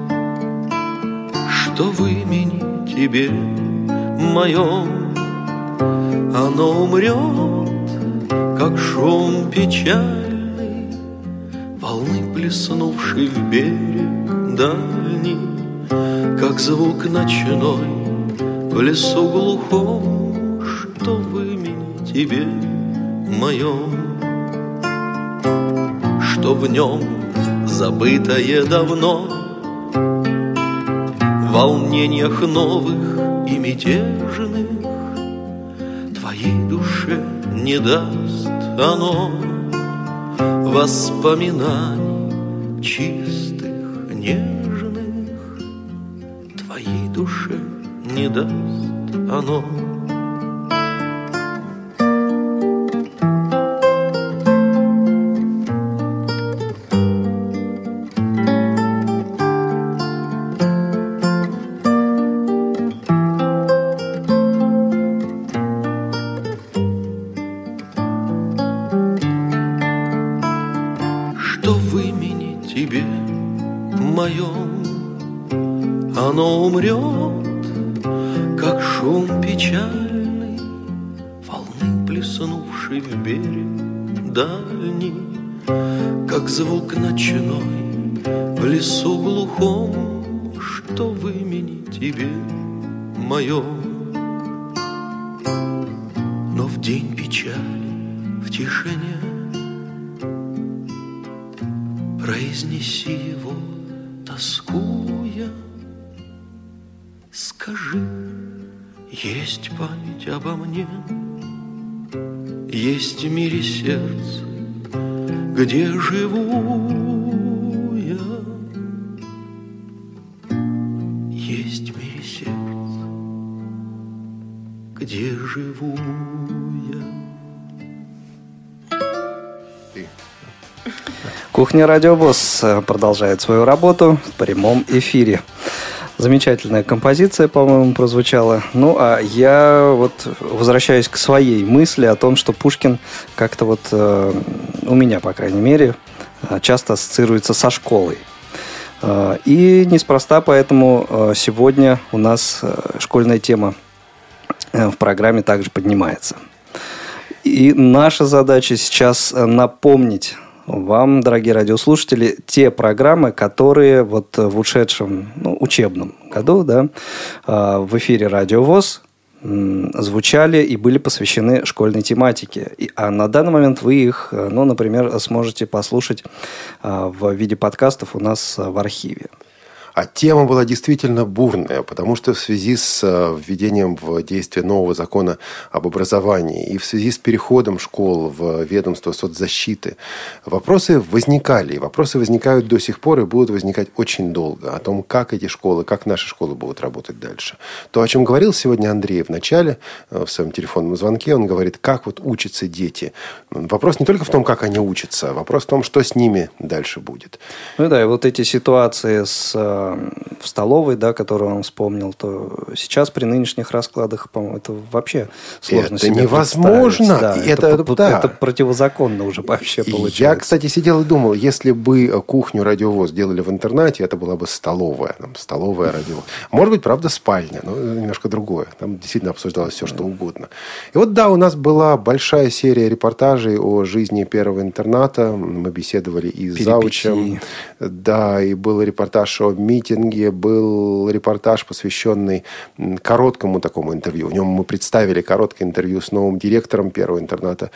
Что в имени тебе моем, оно умрет, как шум печальный волны, плеснувший в берег дальний, как звук ночной в лесу глухом. Что в имени тебе моем, что в нем забытое давно, в волнениях новых и мятежных твоей душе не даст оно воспоминаний чистых, нежных. Твоей душе не даст оно. Оно умрет, как шум печальный волны, плеснувшей в берег дальний, как звук ночной в лесу глухом. Что в имени тебе моем, но в день печали, в тишине произнеси его, тоскуя. Скажи, есть память обо мне, есть в мире сердце, где живу я. Есть в мире сердце, где живу я. Кухня Радио ВОС продолжает свою работу в прямом эфире. Замечательная композиция, по-моему, прозвучала. Ну, а я вот возвращаюсь к своей мысли о том, что Пушкин как-то вот, у меня, по крайней мере, часто ассоциируется со школой. И неспроста поэтому сегодня у нас школьная тема в программе также поднимается. И наша задача сейчас напомнить вам, дорогие радиослушатели, те программы, которые вот в ушедшем учебном году, да, в эфире Радио ВОС звучали и были посвящены школьной тематике. А на данный момент вы их, например, сможете послушать в виде подкастов у нас в архиве. А тема была действительно бурная, потому что в связи с введением в действие нового закона об образовании и в связи с переходом школ в ведомство соцзащиты вопросы возникали. И вопросы возникают до сих пор и будут возникать очень долго. О том, как эти школы, как наши школы будут работать дальше. То, о чем говорил сегодня Андрей в начале, в своем телефонном звонке, он говорит, как вот учатся дети. Вопрос не только в том, как они учатся, а вопрос в том, что с ними дальше будет. Ну да, и вот эти ситуации с в столовой, да, которую он вспомнил, то сейчас при нынешних раскладах, по-моему, это вообще сложно себе невозможно. Да, это противозаконно уже вообще получается. Я, кстати, сидел и думал, если бы кухню радиовоз делали в интернате, это была бы столовая. Столовая радиовоз. Может быть, правда, спальня, но немножко другое. Там действительно обсуждалось все, что угодно. И вот, да, у нас была большая серия репортажей о жизни первого интерната. Мы беседовали и с заучем. Да, и был репортаж о митинге, был репортаж, посвященный короткому такому интервью. В нем мы представили короткое интервью с новым директором первого интерната.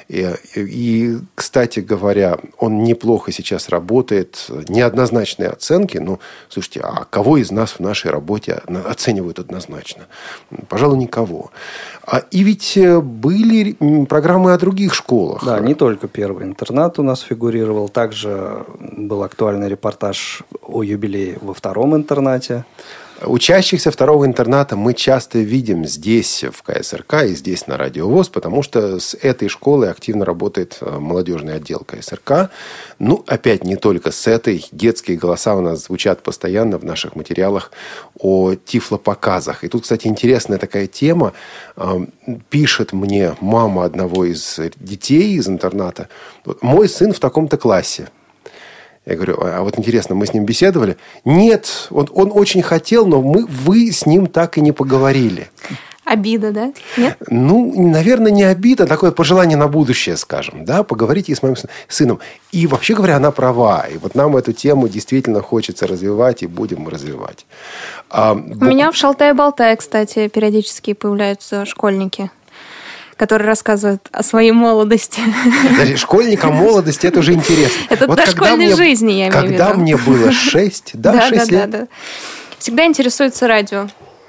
И, кстати говоря, он неплохо сейчас работает. Неоднозначные оценки. Ну, слушайте, а кого из нас в нашей работе оценивают однозначно? Пожалуй, никого. И ведь были программы о других школах. Да, не только первый интернат у нас фигурировал. Также был актуальный репортаж о юбилее во втором интернате. Учащихся второго интерната мы часто видим здесь, в КСРК, и здесь на Радио ВОС, потому что с этой школой активно работает молодежный отдел КСРК. Ну, опять не только с этой. Детские голоса у нас звучат постоянно в наших материалах о тифлопоказах. И тут, кстати, интересная такая тема. Пишет мне мама одного из детей из интерната: «Мой сын в таком-то классе». Я говорю, а вот интересно, мы с ним беседовали? Нет, он очень хотел, но вы с ним так и не поговорили. Обида, да? Нет? Ну, наверное, не обида, такое пожелание на будущее, скажем. Да? Поговорите с моим сыном. И вообще говоря, она права. И вот нам эту тему действительно хочется развивать, и будем развивать. У меня в «Шалтай-болтай», кстати, периодически появляются школьники, которые рассказывают о своей молодости. Даже школьник о молодости, это уже интересно. Это вот дошкольной жизни, я имею в виду. Когда мне было 6 лет. Да. Всегда интересуется радио.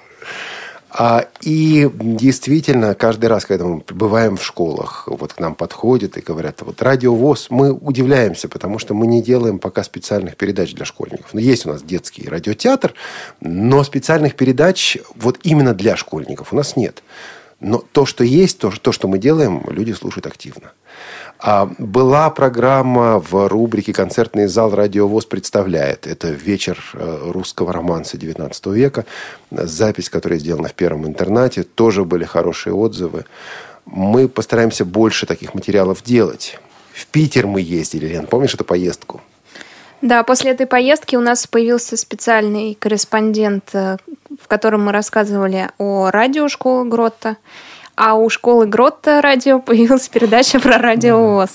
И действительно, каждый раз, когда мы бываем в школах, вот к нам подходят и говорят, вот Радио ВОС, мы удивляемся, потому что мы не делаем пока специальных передач для школьников. Ну, есть у нас детский радиотеатр, но специальных передач вот именно для школьников у нас нет. Но то, что есть, то, что мы делаем, люди слушают активно. Была программа в рубрике «Концертный зал Радио ВОС представляет». Это вечер русского романса XIX века. Запись, которая сделана в первом интернате. Тоже были хорошие отзывы. Мы постараемся больше таких материалов делать. В Питер мы ездили, Лен, помнишь эту поездку? Да, после этой поездки у нас появился специальный корреспондент, в котором мы рассказывали о радио школы Гротта. А у школы Гротта радио появилась передача про Радио ВОС.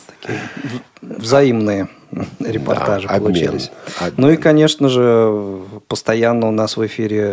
Взаимные репортажи получились. Ну и, конечно же, постоянно у нас в эфире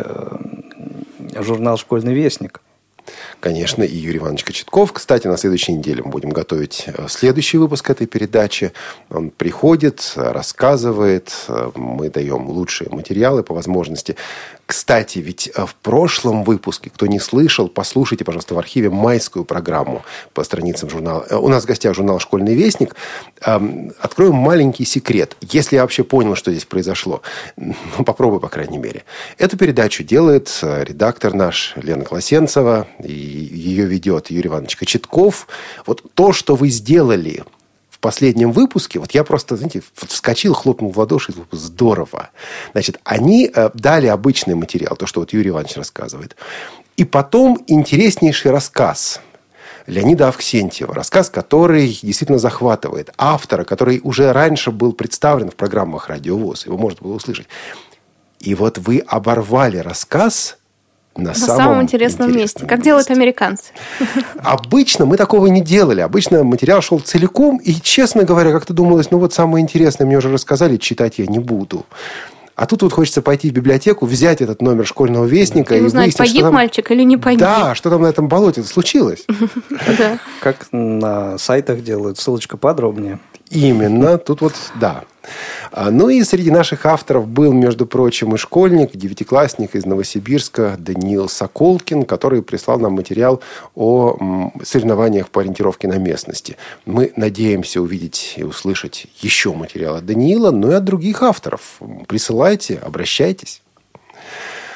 журнал «Школьный вестник». Конечно, и Юрий Иванович Кочетков. Кстати, на следующей неделе мы будем готовить следующий выпуск этой передачи. Он приходит, рассказывает, мы даем лучшие материалы по возможности. Кстати, ведь в прошлом выпуске, кто не слышал, послушайте, пожалуйста, в архиве майскую программу по страницам журнала. У нас в гостях журнал «Школьный вестник». Откроем маленький секрет. Если я вообще понял, что здесь произошло, попробуй, по крайней мере. Эту передачу делает редактор наш Лена Класенцева, и ее ведет Юрий Иванович Кочетков. Вот то, что вы сделали в последнем выпуске, вот я просто, знаете, вскочил, хлопнул в ладоши, здорово. Значит, они дали обычный материал, то, что вот Юрий Иванович рассказывает. И потом интереснейший рассказ Леонида Авксентьева. Рассказ, который действительно захватывает. Автора, который уже раньше был представлен в программах Радио ВОС. Его можно было услышать. И вот вы оборвали рассказ на самом интересном месте. Как делают американцы. Обычно мы такого не делали. Обычно материал шел целиком. И, честно говоря, как-то думалось, ну вот самое интересное мне уже рассказали, читать я не буду. А тут вот хочется пойти в библиотеку, взять этот номер «Школьного вестника» и узнать, выяснить, погиб что там... мальчик или не погиб. Да, что там на этом болоте случилось. Как на сайтах делают. Ссылочка подробнее. Именно. Тут вот, да. Ну и среди наших авторов был, между прочим, и школьник, девятиклассник из Новосибирска Даниил Соколкин, который прислал нам материал о соревнованиях по ориентировке на местности. Мы надеемся увидеть и услышать еще материал от Даниила, но и от других авторов. Присылайте, обращайтесь.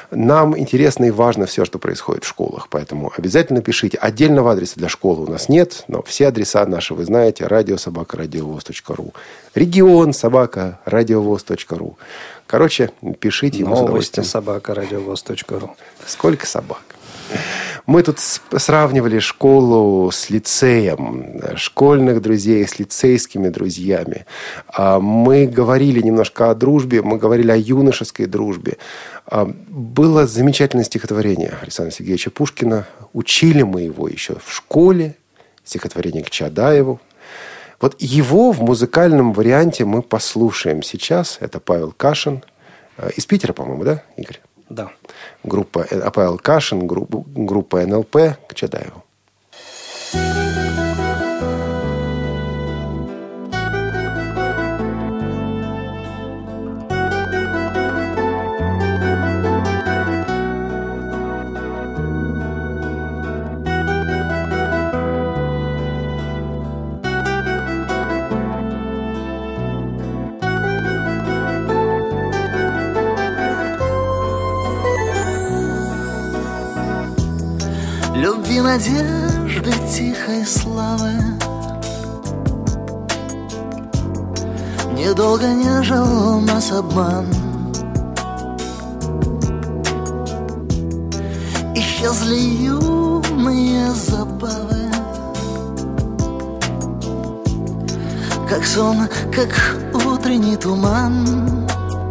Нам интересно и важно все, что происходит в школах. Поэтому обязательно пишите. Отдельного адреса для школы у нас нет, но все адреса наши вы знаете. radio@radiovoz.ru, region@radiovoz.ru. Короче, пишите. Новости @radiovoz.ru. Сколько собак? Мы тут сравнивали школу с лицеем, школьных друзей с лицейскими друзьями. Мы говорили немножко о дружбе, мы говорили о юношеской дружбе. Было замечательное стихотворение Александра Сергеевича Пушкина. Учили мы его еще в школе. Стихотворение к Чадаеву. Вот его в музыкальном варианте мы послушаем сейчас. Это Павел Кашин. Из Питера, по-моему, да, Игорь? Да. Группа Павел Кашин, группа НЛП к Чадаеву. Любви, надежды, тихой славы, недолго нежил нас обман. Исчезли юные забавы, как сон, как утренний туман.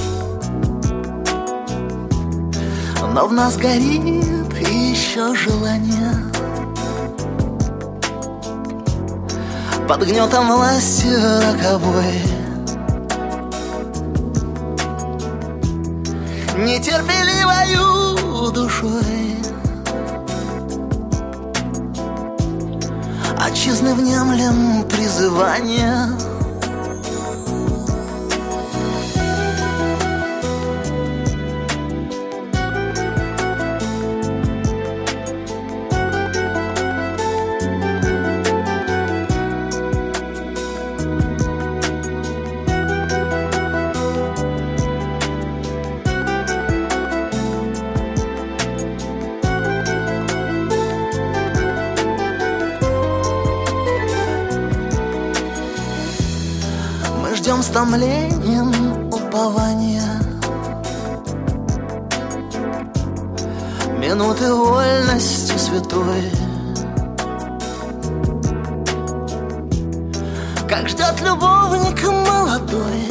Но в нас горит еще желание, под гнетом власти роковой, нетерпеливою душой отчизны внемлем призывания. С томлением упования минуты вольности святой, как ждет любовник молодой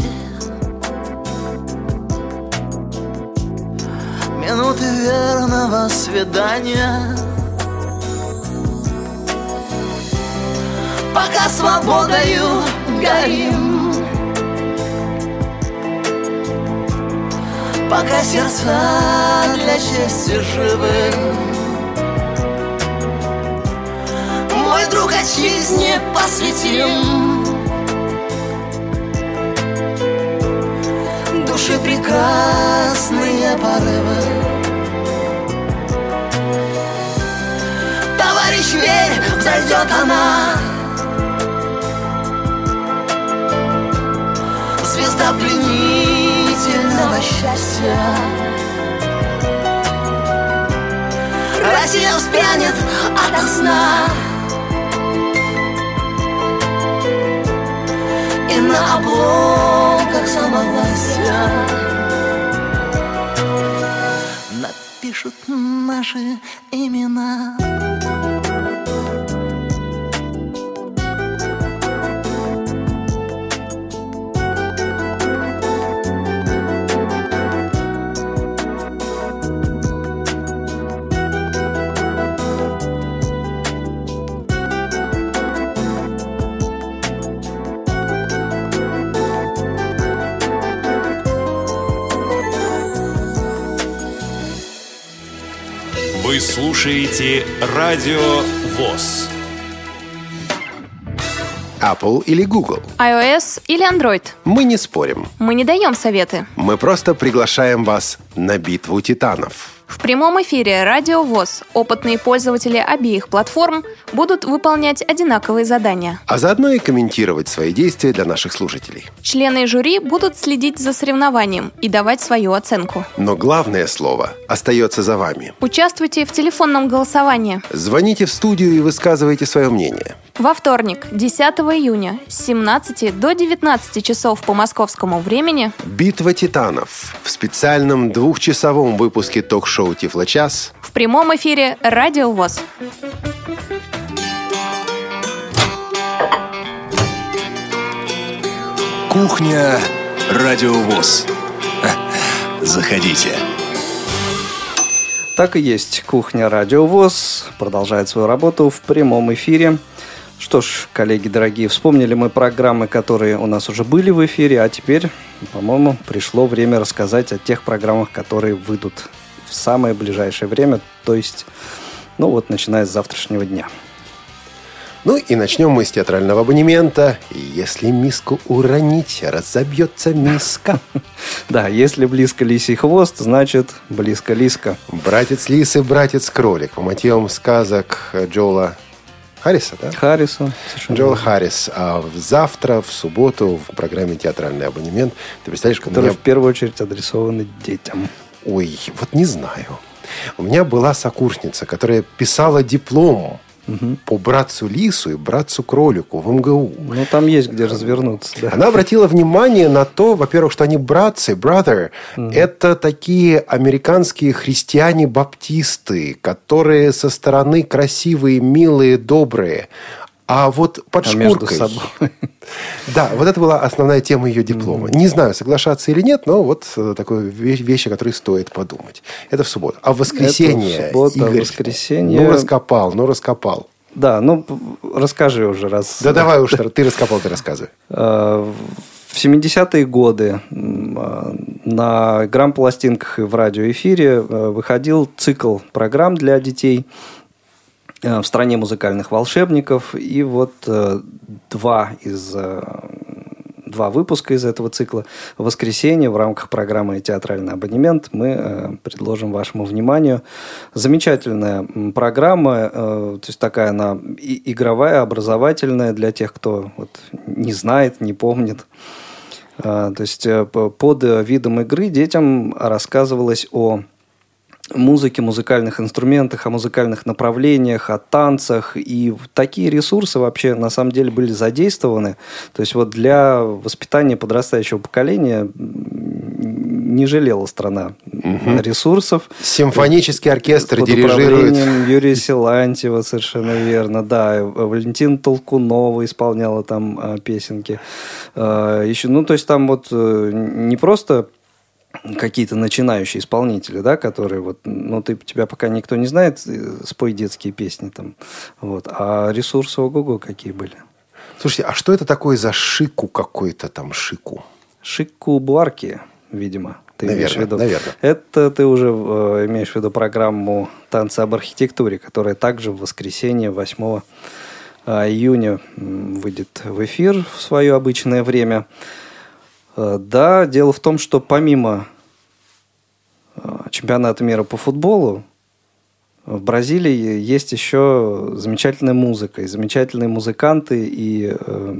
минуты верного свидания. Пока свободою горим, пока сердца для чести живы, мой друг, отчизне посвятим души прекрасные порывы. Товарищ, верь, взойдет она, звезда пленительного счастья. Россия вспрянет ото сна, и на обломках самовластия напишут наши имена. Вы слушаете Радио ВОС. Apple или Google. iOS или Android. Мы не спорим. Мы не даем советы. Мы просто приглашаем вас на битву титанов. В прямом эфире Радио ВОС опытные пользователи обеих платформ будут выполнять одинаковые задания. А заодно и комментировать свои действия для наших слушателей. Члены жюри будут следить за соревнованием и давать свою оценку. Но главное слово остается за вами. Участвуйте в телефонном голосовании. Звоните в студию и высказывайте свое мнение. Во вторник, 10 июня, с 17 до 19 часов по московскому времени «Битва титанов» в специальном 2-часовом выпуске ток-шоу «Тифлочас» в прямом эфире Радио ВОС. Кухня Радио ВОС. Заходите. Так и есть. Кухня Радио ВОС продолжает свою работу в прямом эфире. Что ж, коллеги дорогие, вспомнили мы программы, которые у нас уже были в эфире, а теперь, по-моему, пришло время рассказать о тех программах, которые выйдут в самое ближайшее время, то есть, начиная с завтрашнего дня. И начнем мы с театрального абонемента. Если миску уронить, разобьется миска. Да, если близко лисий хвост, значит близко лиска. Братец лис и братец кролик. По мотивам сказок Джоэла Харриса, да? Харриса. Джоэл Харрис. А завтра, в субботу, в программе «Театральный абонемент», ты представляешь, которые в первую очередь адресованы детям. Ой, не знаю. У меня была сокурсница, которая писала диплом по братцу лису и братцу кролику в МГУ. Там есть где развернуться. Да. Она обратила внимание на то, во-первых, что они братцы, brother. Это такие американские христиане-баптисты, которые со стороны красивые, милые, добрые. А вот под шкуркой... между собой. Да, вот это была основная тема ее диплома. Не знаю, соглашаться или нет, но такая вещь, о которой стоит подумать. Это в субботу. А в воскресенье, это в субботу, Игорь, воскресенье... раскопал. Да, расскажи уже раз. Да давай уж, ты раскопал, ты рассказывай. В 70-е годы на грамм-пластинках и в радиоэфире выходил цикл программ для детей «В стране музыкальных волшебников». И два выпуска из этого цикла в воскресенье в рамках программы «Театральный абонемент» мы предложим вашему вниманию. Замечательная программа, то есть такая она игровая, образовательная для тех, кто не знает, не помнит. То есть под видом игры детям рассказывалось о музыке, музыкальных инструментах, о музыкальных направлениях, о танцах. И такие ресурсы вообще на самом деле были задействованы. То есть для воспитания подрастающего поколения не жалела страна ресурсов. Симфонический оркестр под управлением Юрия Силантьева, совершенно верно. Да, Валентина Толкунова исполняла там песенки. Еще, то есть там не просто какие-то начинающие исполнители, да, которые тебя пока никто не знает, спой детские песни там, а ресурсы ого-го какие были. Слушайте, а что это такое за шику какой-то там шику? Шику Буарки, видимо, ты имеешь в виду. Наверное. Это ты уже имеешь в виду программу «Танцы об архитектуре», которая также в воскресенье 8 июня выйдет в эфир в свое обычное время. Да, дело в том, что помимо чемпионата мира по футболу, в Бразилии есть еще замечательная музыка, и замечательные музыканты, и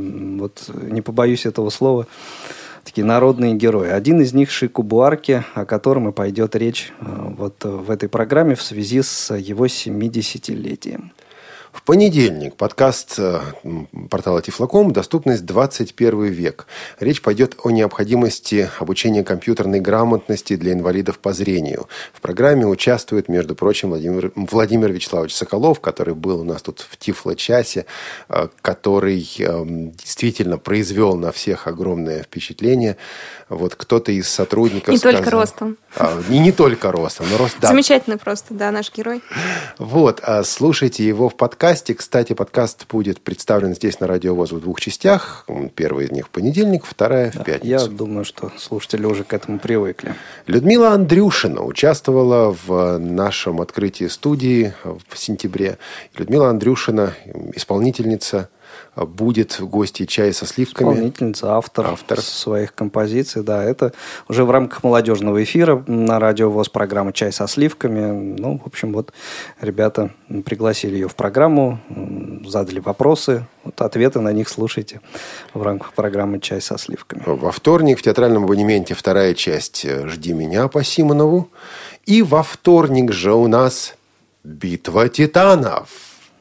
не побоюсь этого слова, такие народные герои. Один из них Шику Буарки, о котором и пойдет речь в этой программе в связи с его 70-летием. В понедельник подкаст портала Тифлоком «Доступность 21 век». Речь пойдет о необходимости обучения компьютерной грамотности для инвалидов по зрению. В программе участвует, между прочим, Владимир Вячеславович Соколов, который был у нас тут в Тифло-часе, который действительно произвел на всех огромное впечатление. Кто-то из сотрудников не сказал... только ростом. Не только ростом, но рост... Да. Замечательный просто, да, наш герой. Слушайте его в подкасте. Кстати, подкаст будет представлен здесь на Радио ВОС в 2 частях. Первая из них в понедельник, вторая в пятницу. Я думаю, что слушатели уже к этому привыкли. Людмила Андрюшина участвовала в нашем открытии студии в сентябре. Людмила Андрюшина, исполнительница будет в гости «Чай со сливками». Исполнительница, автор своих композиций. Да, это уже в рамках молодежного эфира на Радио ВОС программа «Чай со сливками». Ну, в общем, вот ребята пригласили ее в программу, задали вопросы. Вот ответы на них слушайте в рамках программы «Чай со сливками». Во вторник в театральном абонементе вторая часть «Жди меня» по Симонову. И во вторник же у нас «Битва титанов».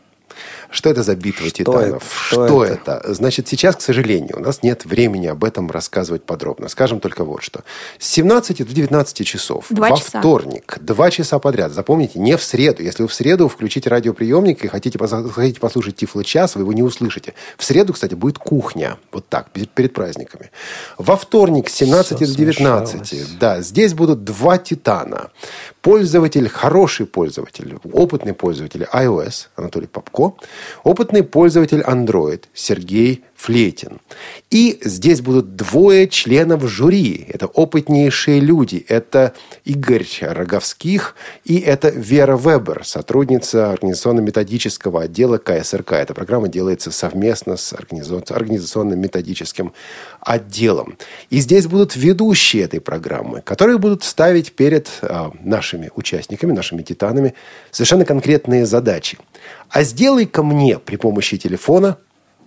Что это за битва титанов? Что это? Значит, сейчас, к сожалению, у нас нет времени об этом рассказывать подробно. Скажем только вот что. С 17 до 19 часов. 2 во часа. Вторник. 2 часа подряд. Запомните, не в среду. Если вы в среду включите радиоприемник и хотите послушать Тифло-час, вы его не услышите. В среду, кстати, будет кухня. Вот так, перед праздниками. Во вторник с 17 до 19. Да, здесь будут 2 титана. Пользователь, хороший пользователь, опытный пользователь iOS, Анатолий Попко, опытный пользователь Android, Сергей Флейтин. И здесь будут 2 членов жюри. Это опытнейшие люди. Это Игорь Роговских и это Вера Вебер, сотрудница организационно-методического отдела КСРК. Эта программа делается совместно с организационно-методическим отделом. И здесь будут ведущие этой программы, которые будут ставить перед нашими участниками, нашими титанами совершенно конкретные задачи. А сделай-ка мне при помощи телефона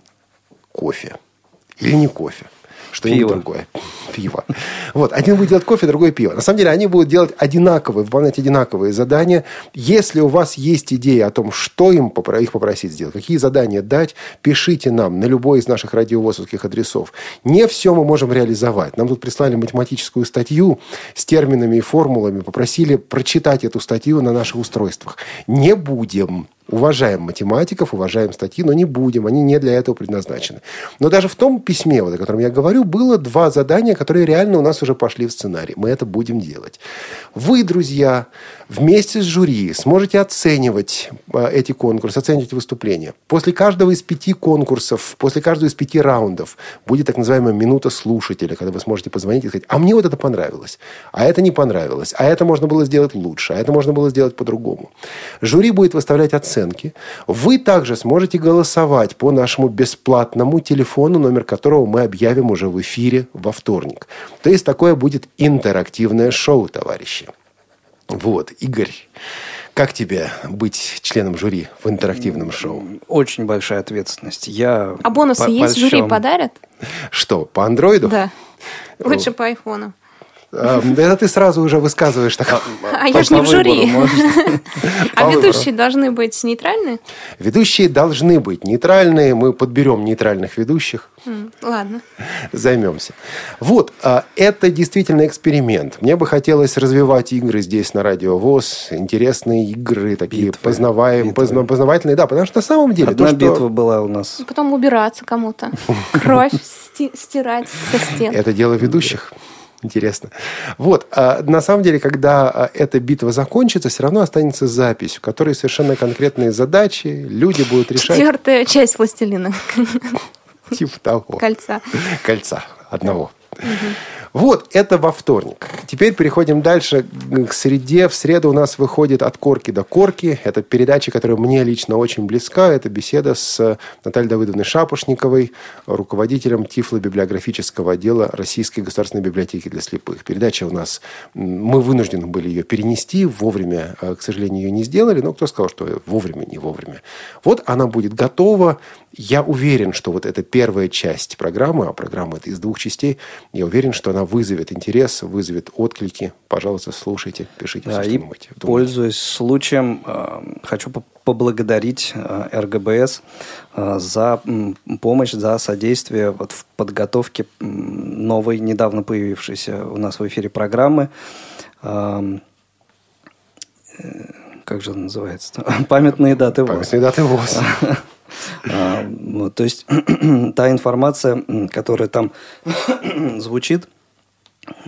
кофе. Или не кофе. Что-нибудь другое. Пиво. Вот. Один будет делать кофе, другой пиво. На самом деле, они будут делать выполнять одинаковые задания. Если у вас есть идея о том, что их попросить сделать, какие задания дать, пишите нам на любой из наших радиовосовских адресов. Не все мы можем реализовать. Нам тут прислали математическую статью с терминами и формулами, попросили прочитать эту статью на наших устройствах. Не будем. Уважаем математиков, уважаем статьи, но не будем. Они не для этого предназначены. Но даже в том письме, о котором я говорю, было 2 задания, которые реально у нас уже пошли в сценарий. Мы это будем делать. Вы, друзья, вместе с жюри сможете оценивать эти конкурсы, оценивать выступления. После каждого из 5 конкурсов, после каждого из 5 раундов будет так называемая минута слушателя, когда вы сможете позвонить и сказать: а мне вот это понравилось, а это не понравилось, а это можно было сделать лучше, а это можно было сделать по-другому. Жюри будет выставлять оценки. Вы также сможете голосовать по нашему бесплатному телефону, номер которого мы объявим уже в эфире во вторник. То есть такое будет интерактивное шоу, товарищи. Вот, Игорь, как тебе быть членом жюри в интерактивном шоу? Очень большая ответственность. А бонусы есть? Жюри подарят? Что, по андроиду? Да. Лучше по айфону. Это ты сразу уже высказываешь. А я же не в жюри. А ведущие должны быть нейтральные? Ведущие должны быть нейтральные. Мы подберем нейтральных ведущих. Ладно. Займемся. Вот, это действительно эксперимент. Мне бы хотелось развивать игры здесь на Радио ВОС. Интересные игры, такие познавательные. Да, потому что на самом деле... Одна битва была у нас. Потом убираться кому-то. Кровь стирать со стен. Это дело ведущих. Интересно. Вот. На самом деле, когда эта битва закончится, все равно останется запись, в которой совершенно конкретные задачи, люди будут решать... 4-я часть «Властелина». Типа того. Кольца. Одного. Вот, это во вторник. Теперь переходим дальше к среде. В среду у нас выходит «От корки до корки». Это передача, которая мне лично очень близка. Это беседа с Натальей Давыдовной Шапошниковой, руководителем Тифло-библиографического отдела Российской государственной библиотеки для слепых. Передача у нас... Мы вынуждены были ее перенести. Вовремя, к сожалению, ее не сделали. Но кто сказал, что вовремя, не вовремя. Вот она будет готова. Я уверен, что вот эта первая часть программы, а программа это из 2 частей, я уверен, что она вызовет интерес, вызовет отклики. Пожалуйста, слушайте, пишите, да, что и думаете. Пользуясь случаем, хочу поблагодарить РГБС за помощь, за содействие вот в подготовке новой, недавно появившейся у нас в эфире программы. Как же она называется? «Памятные даты ВОС». «Памятные даты ВОС». То есть та информация, которая там звучит,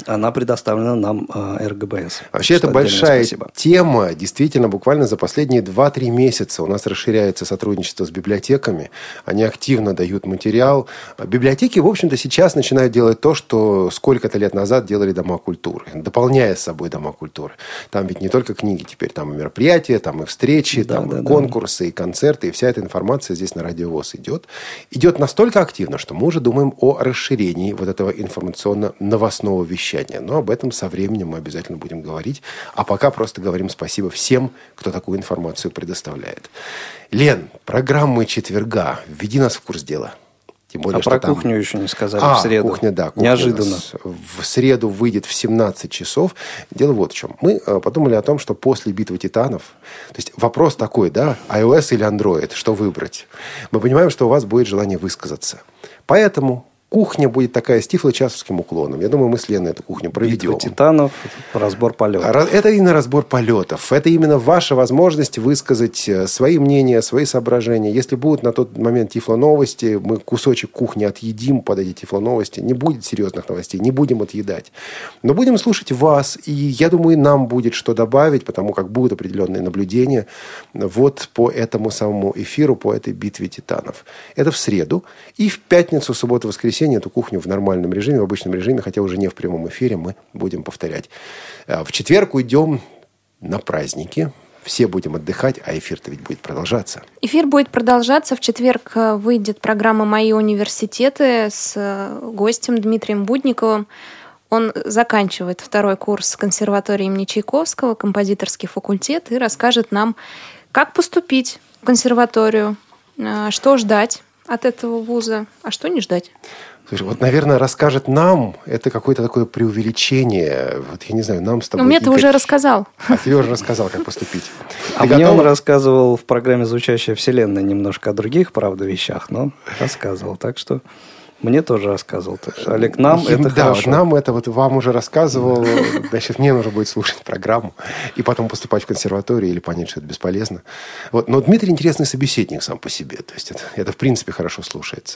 Она предоставлена нам РГБС. Вообще, это большая тема. Действительно, буквально за последние 2-3 месяца у нас расширяется сотрудничество с библиотеками. Они активно дают материал. Библиотеки, в общем-то, сейчас начинают делать то, что сколько-то лет назад делали дома культуры, дополняя с собой дома культуры. Там ведь не только книги теперь, там и мероприятия, там и встречи, там и конкурсы, и концерты, и вся эта информация здесь на Радио ВОС идет. Идет настолько активно, что мы уже думаем о расширении вот этого информационно-новостного вещания. Но об этом со временем мы обязательно будем говорить. А пока просто говорим спасибо всем, кто такую информацию предоставляет. Лен, программы четверга. Введи нас в курс дела. Тем более, про кухню еще не сказали в среду. Кухня. Неожиданно. В среду выйдет в 17 часов. Дело вот в чем. Мы подумали о том, что после битвы титанов... То есть вопрос такой, да, iOS или Android, что выбрать? Мы понимаем, что у вас будет желание высказаться. Поэтому... Кухня будет такая с тифло-часовским уклоном. Я думаю, мы с Леной эту кухню проведем. Битва титанов, разбор полетов. Это именно разбор полетов. Это именно ваша возможность высказать свои мнения, свои соображения. Если будут на тот момент тифло-новости, мы кусочек кухни отъедим под эти тифло-новости. Не будет серьезных новостей, не будем отъедать. Но будем слушать вас. И я думаю, нам будет что добавить, потому как будут определенные наблюдения вот по этому самому эфиру, по этой битве титанов. Это в среду. И в пятницу, субботу, воскресенье эту кухню в нормальном режиме, в обычном режиме, хотя уже не в прямом эфире, мы будем повторять. В четверг уйдем на праздники. Все будем отдыхать, а эфир-то ведь будет продолжаться. Эфир будет продолжаться. В четверг выйдет программа «Мои университеты» с гостем Дмитрием Будниковым. Он заканчивает 2-й курс консерватории имени Чайковского, композиторский факультет, и расскажет нам, как поступить в консерваторию, что ждать от этого вуза, а что не ждать. Слушай, вот, наверное, расскажет нам, это какое-то такое преувеличение. Вот я не знаю, нам с тобой... Ну, мне ты уже рассказал. А тебе уже рассказал, как поступить. А мне он рассказывал в программе «Звучащая вселенная» немножко о других, правда, вещах, но рассказывал. Так что мне тоже рассказывал. Олег, нам это хорошо. Да, нам это вот вам уже рассказывал. Значит, мне нужно будет слушать программу и потом поступать в консерваторию или понять, что это бесполезно. Вот. Но Дмитрий интересный собеседник сам по себе. То есть это в принципе хорошо слушается.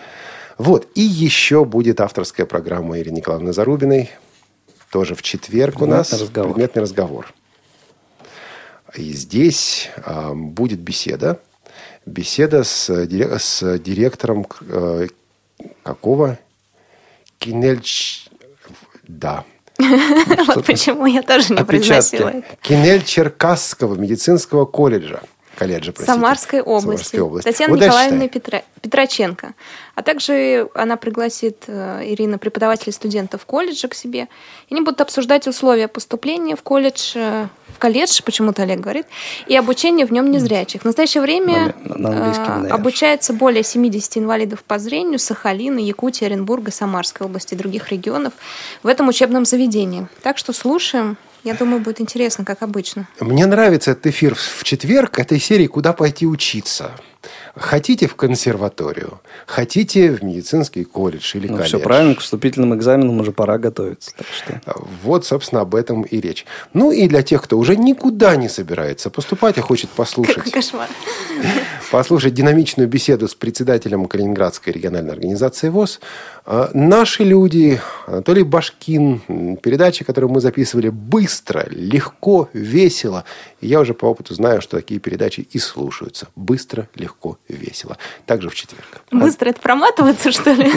Вот. И еще будет авторская программа Ирины Николаевны Зарубиной. Тоже в четверг у нас. Предметный разговор. И здесь будет беседа. Беседа с директором какого? Да. Вот почему я тоже не произносила. Кинель-Черкасского медицинского колледжа. Самарской области. Татьяна Николаевна Петроченко. А также она пригласит, Ирина, преподавателей студентов колледжа к себе. И они будут обсуждать условия поступления в колледж, почему-то Олег говорит, и обучение в нем незрячих. В настоящее время обучается более 70 инвалидов по зрению Сахалина, Якутии, Оренбурга, Самарской области и других регионов в этом учебном заведении. Так что слушаем. Я думаю, будет интересно, как обычно. Мне нравится этот эфир в четверг этой серии «Куда пойти учиться?». Хотите в консерваторию, хотите в медицинский колледж или колледж. Все правильно, к вступительным экзаменам уже пора готовиться. Так что... Вот, собственно, об этом и речь. Ну и для тех, кто уже никуда не собирается поступать, а хочет послушать... Какой кошмар. Послушать динамичную беседу с председателем Калининградской региональной организации ВОС. Наши люди, Анатолий Башкин, передачи, которые мы записывали быстро, легко, весело. И я уже по опыту знаю, что такие передачи и слушаются. Быстро, легко, весело. Также в четверг. Быстро это проматывается, что ли?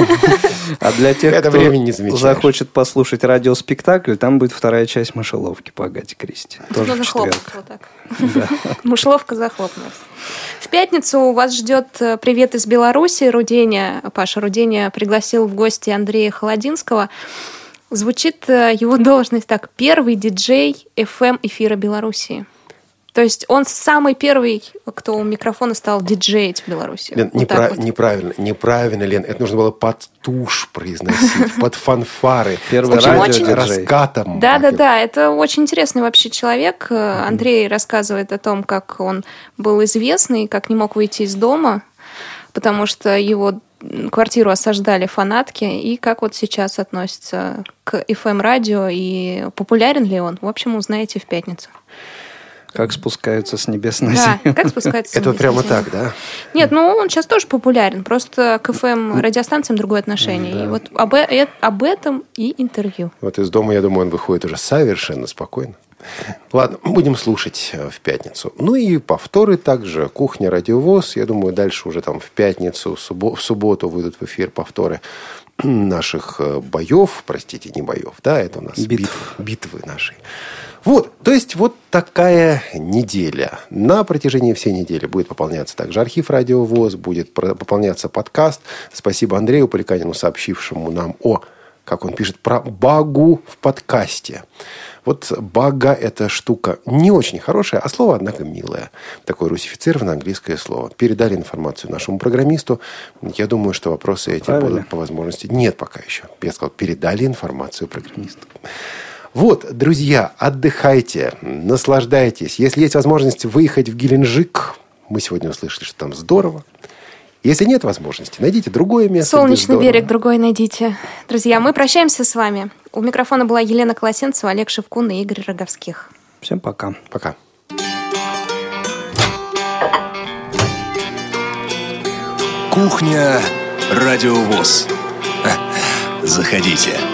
А для тех, кто захочет послушать радиоспектакль, там будет 2-я часть «Мышеловки» по Агате Кристи. Тоже в четверг. Вот так. Мышеловка захлопнулась. В пятницу вас ждет привет из Беларуси. Руденя, Паша Руденя пригласил в гости Андрея Холодинского. Звучит его должность так: первый диджей FM-эфира Белоруссии. То есть он самый первый, кто у микрофона стал диджеить в Беларуси. Лен, неправильно, Лен. Это нужно было под тушь произносить, под фанфары. Первый радиодиджей. Раскатом. Да. Это очень интересный вообще человек. Андрей рассказывает о том, как он был известный, как не мог выйти из дома, потому что его квартиру осаждали фанатки, и как вот сейчас относится к FM-радио, и популярен ли он. В общем, узнаете в пятницу. Как спускаются с небес на Да, землю. как спускаются с Это вот небес на прямо землю. так, да? Нет, ну он сейчас тоже популярен, просто к FM-радиостанциям другое отношение. Да. И вот об этом и интервью. Вот из дома, я думаю, он выходит уже совершенно спокойно. Ладно, будем слушать в пятницу. Ну и повторы также. Кухня, радиовоз. Я думаю, дальше уже там в пятницу, в субботу выйдут в эфир повторы наших боев. Простите, не боев. Да, это у нас битвы нашей. Вот, то есть вот такая неделя. На протяжении всей недели будет пополняться также архив Радио ВОС, будет пополняться подкаст. Спасибо Андрею Поликанину, сообщившему нам как он пишет, про багу в подкасте. Вот бага – это штука не очень хорошая, а слово, однако, милое. Такое русифицированное английское слово. Передали информацию нашему программисту. Я думаю, что вопросы эти будут по возможности. Нет пока еще. Я сказал, передали информацию программисту. Вот, друзья, отдыхайте, наслаждайтесь. Если есть возможность выехать в Геленджик, мы сегодня услышали, что там здорово. Если нет возможности, найдите другое место. Солнечный берег другой найдите. Друзья, мы прощаемся с вами. У микрофона была Елена Колосенцева, Олег Шевкун и Игорь Роговских. Всем пока. Пока. Кухня Радио ВОС. Заходите.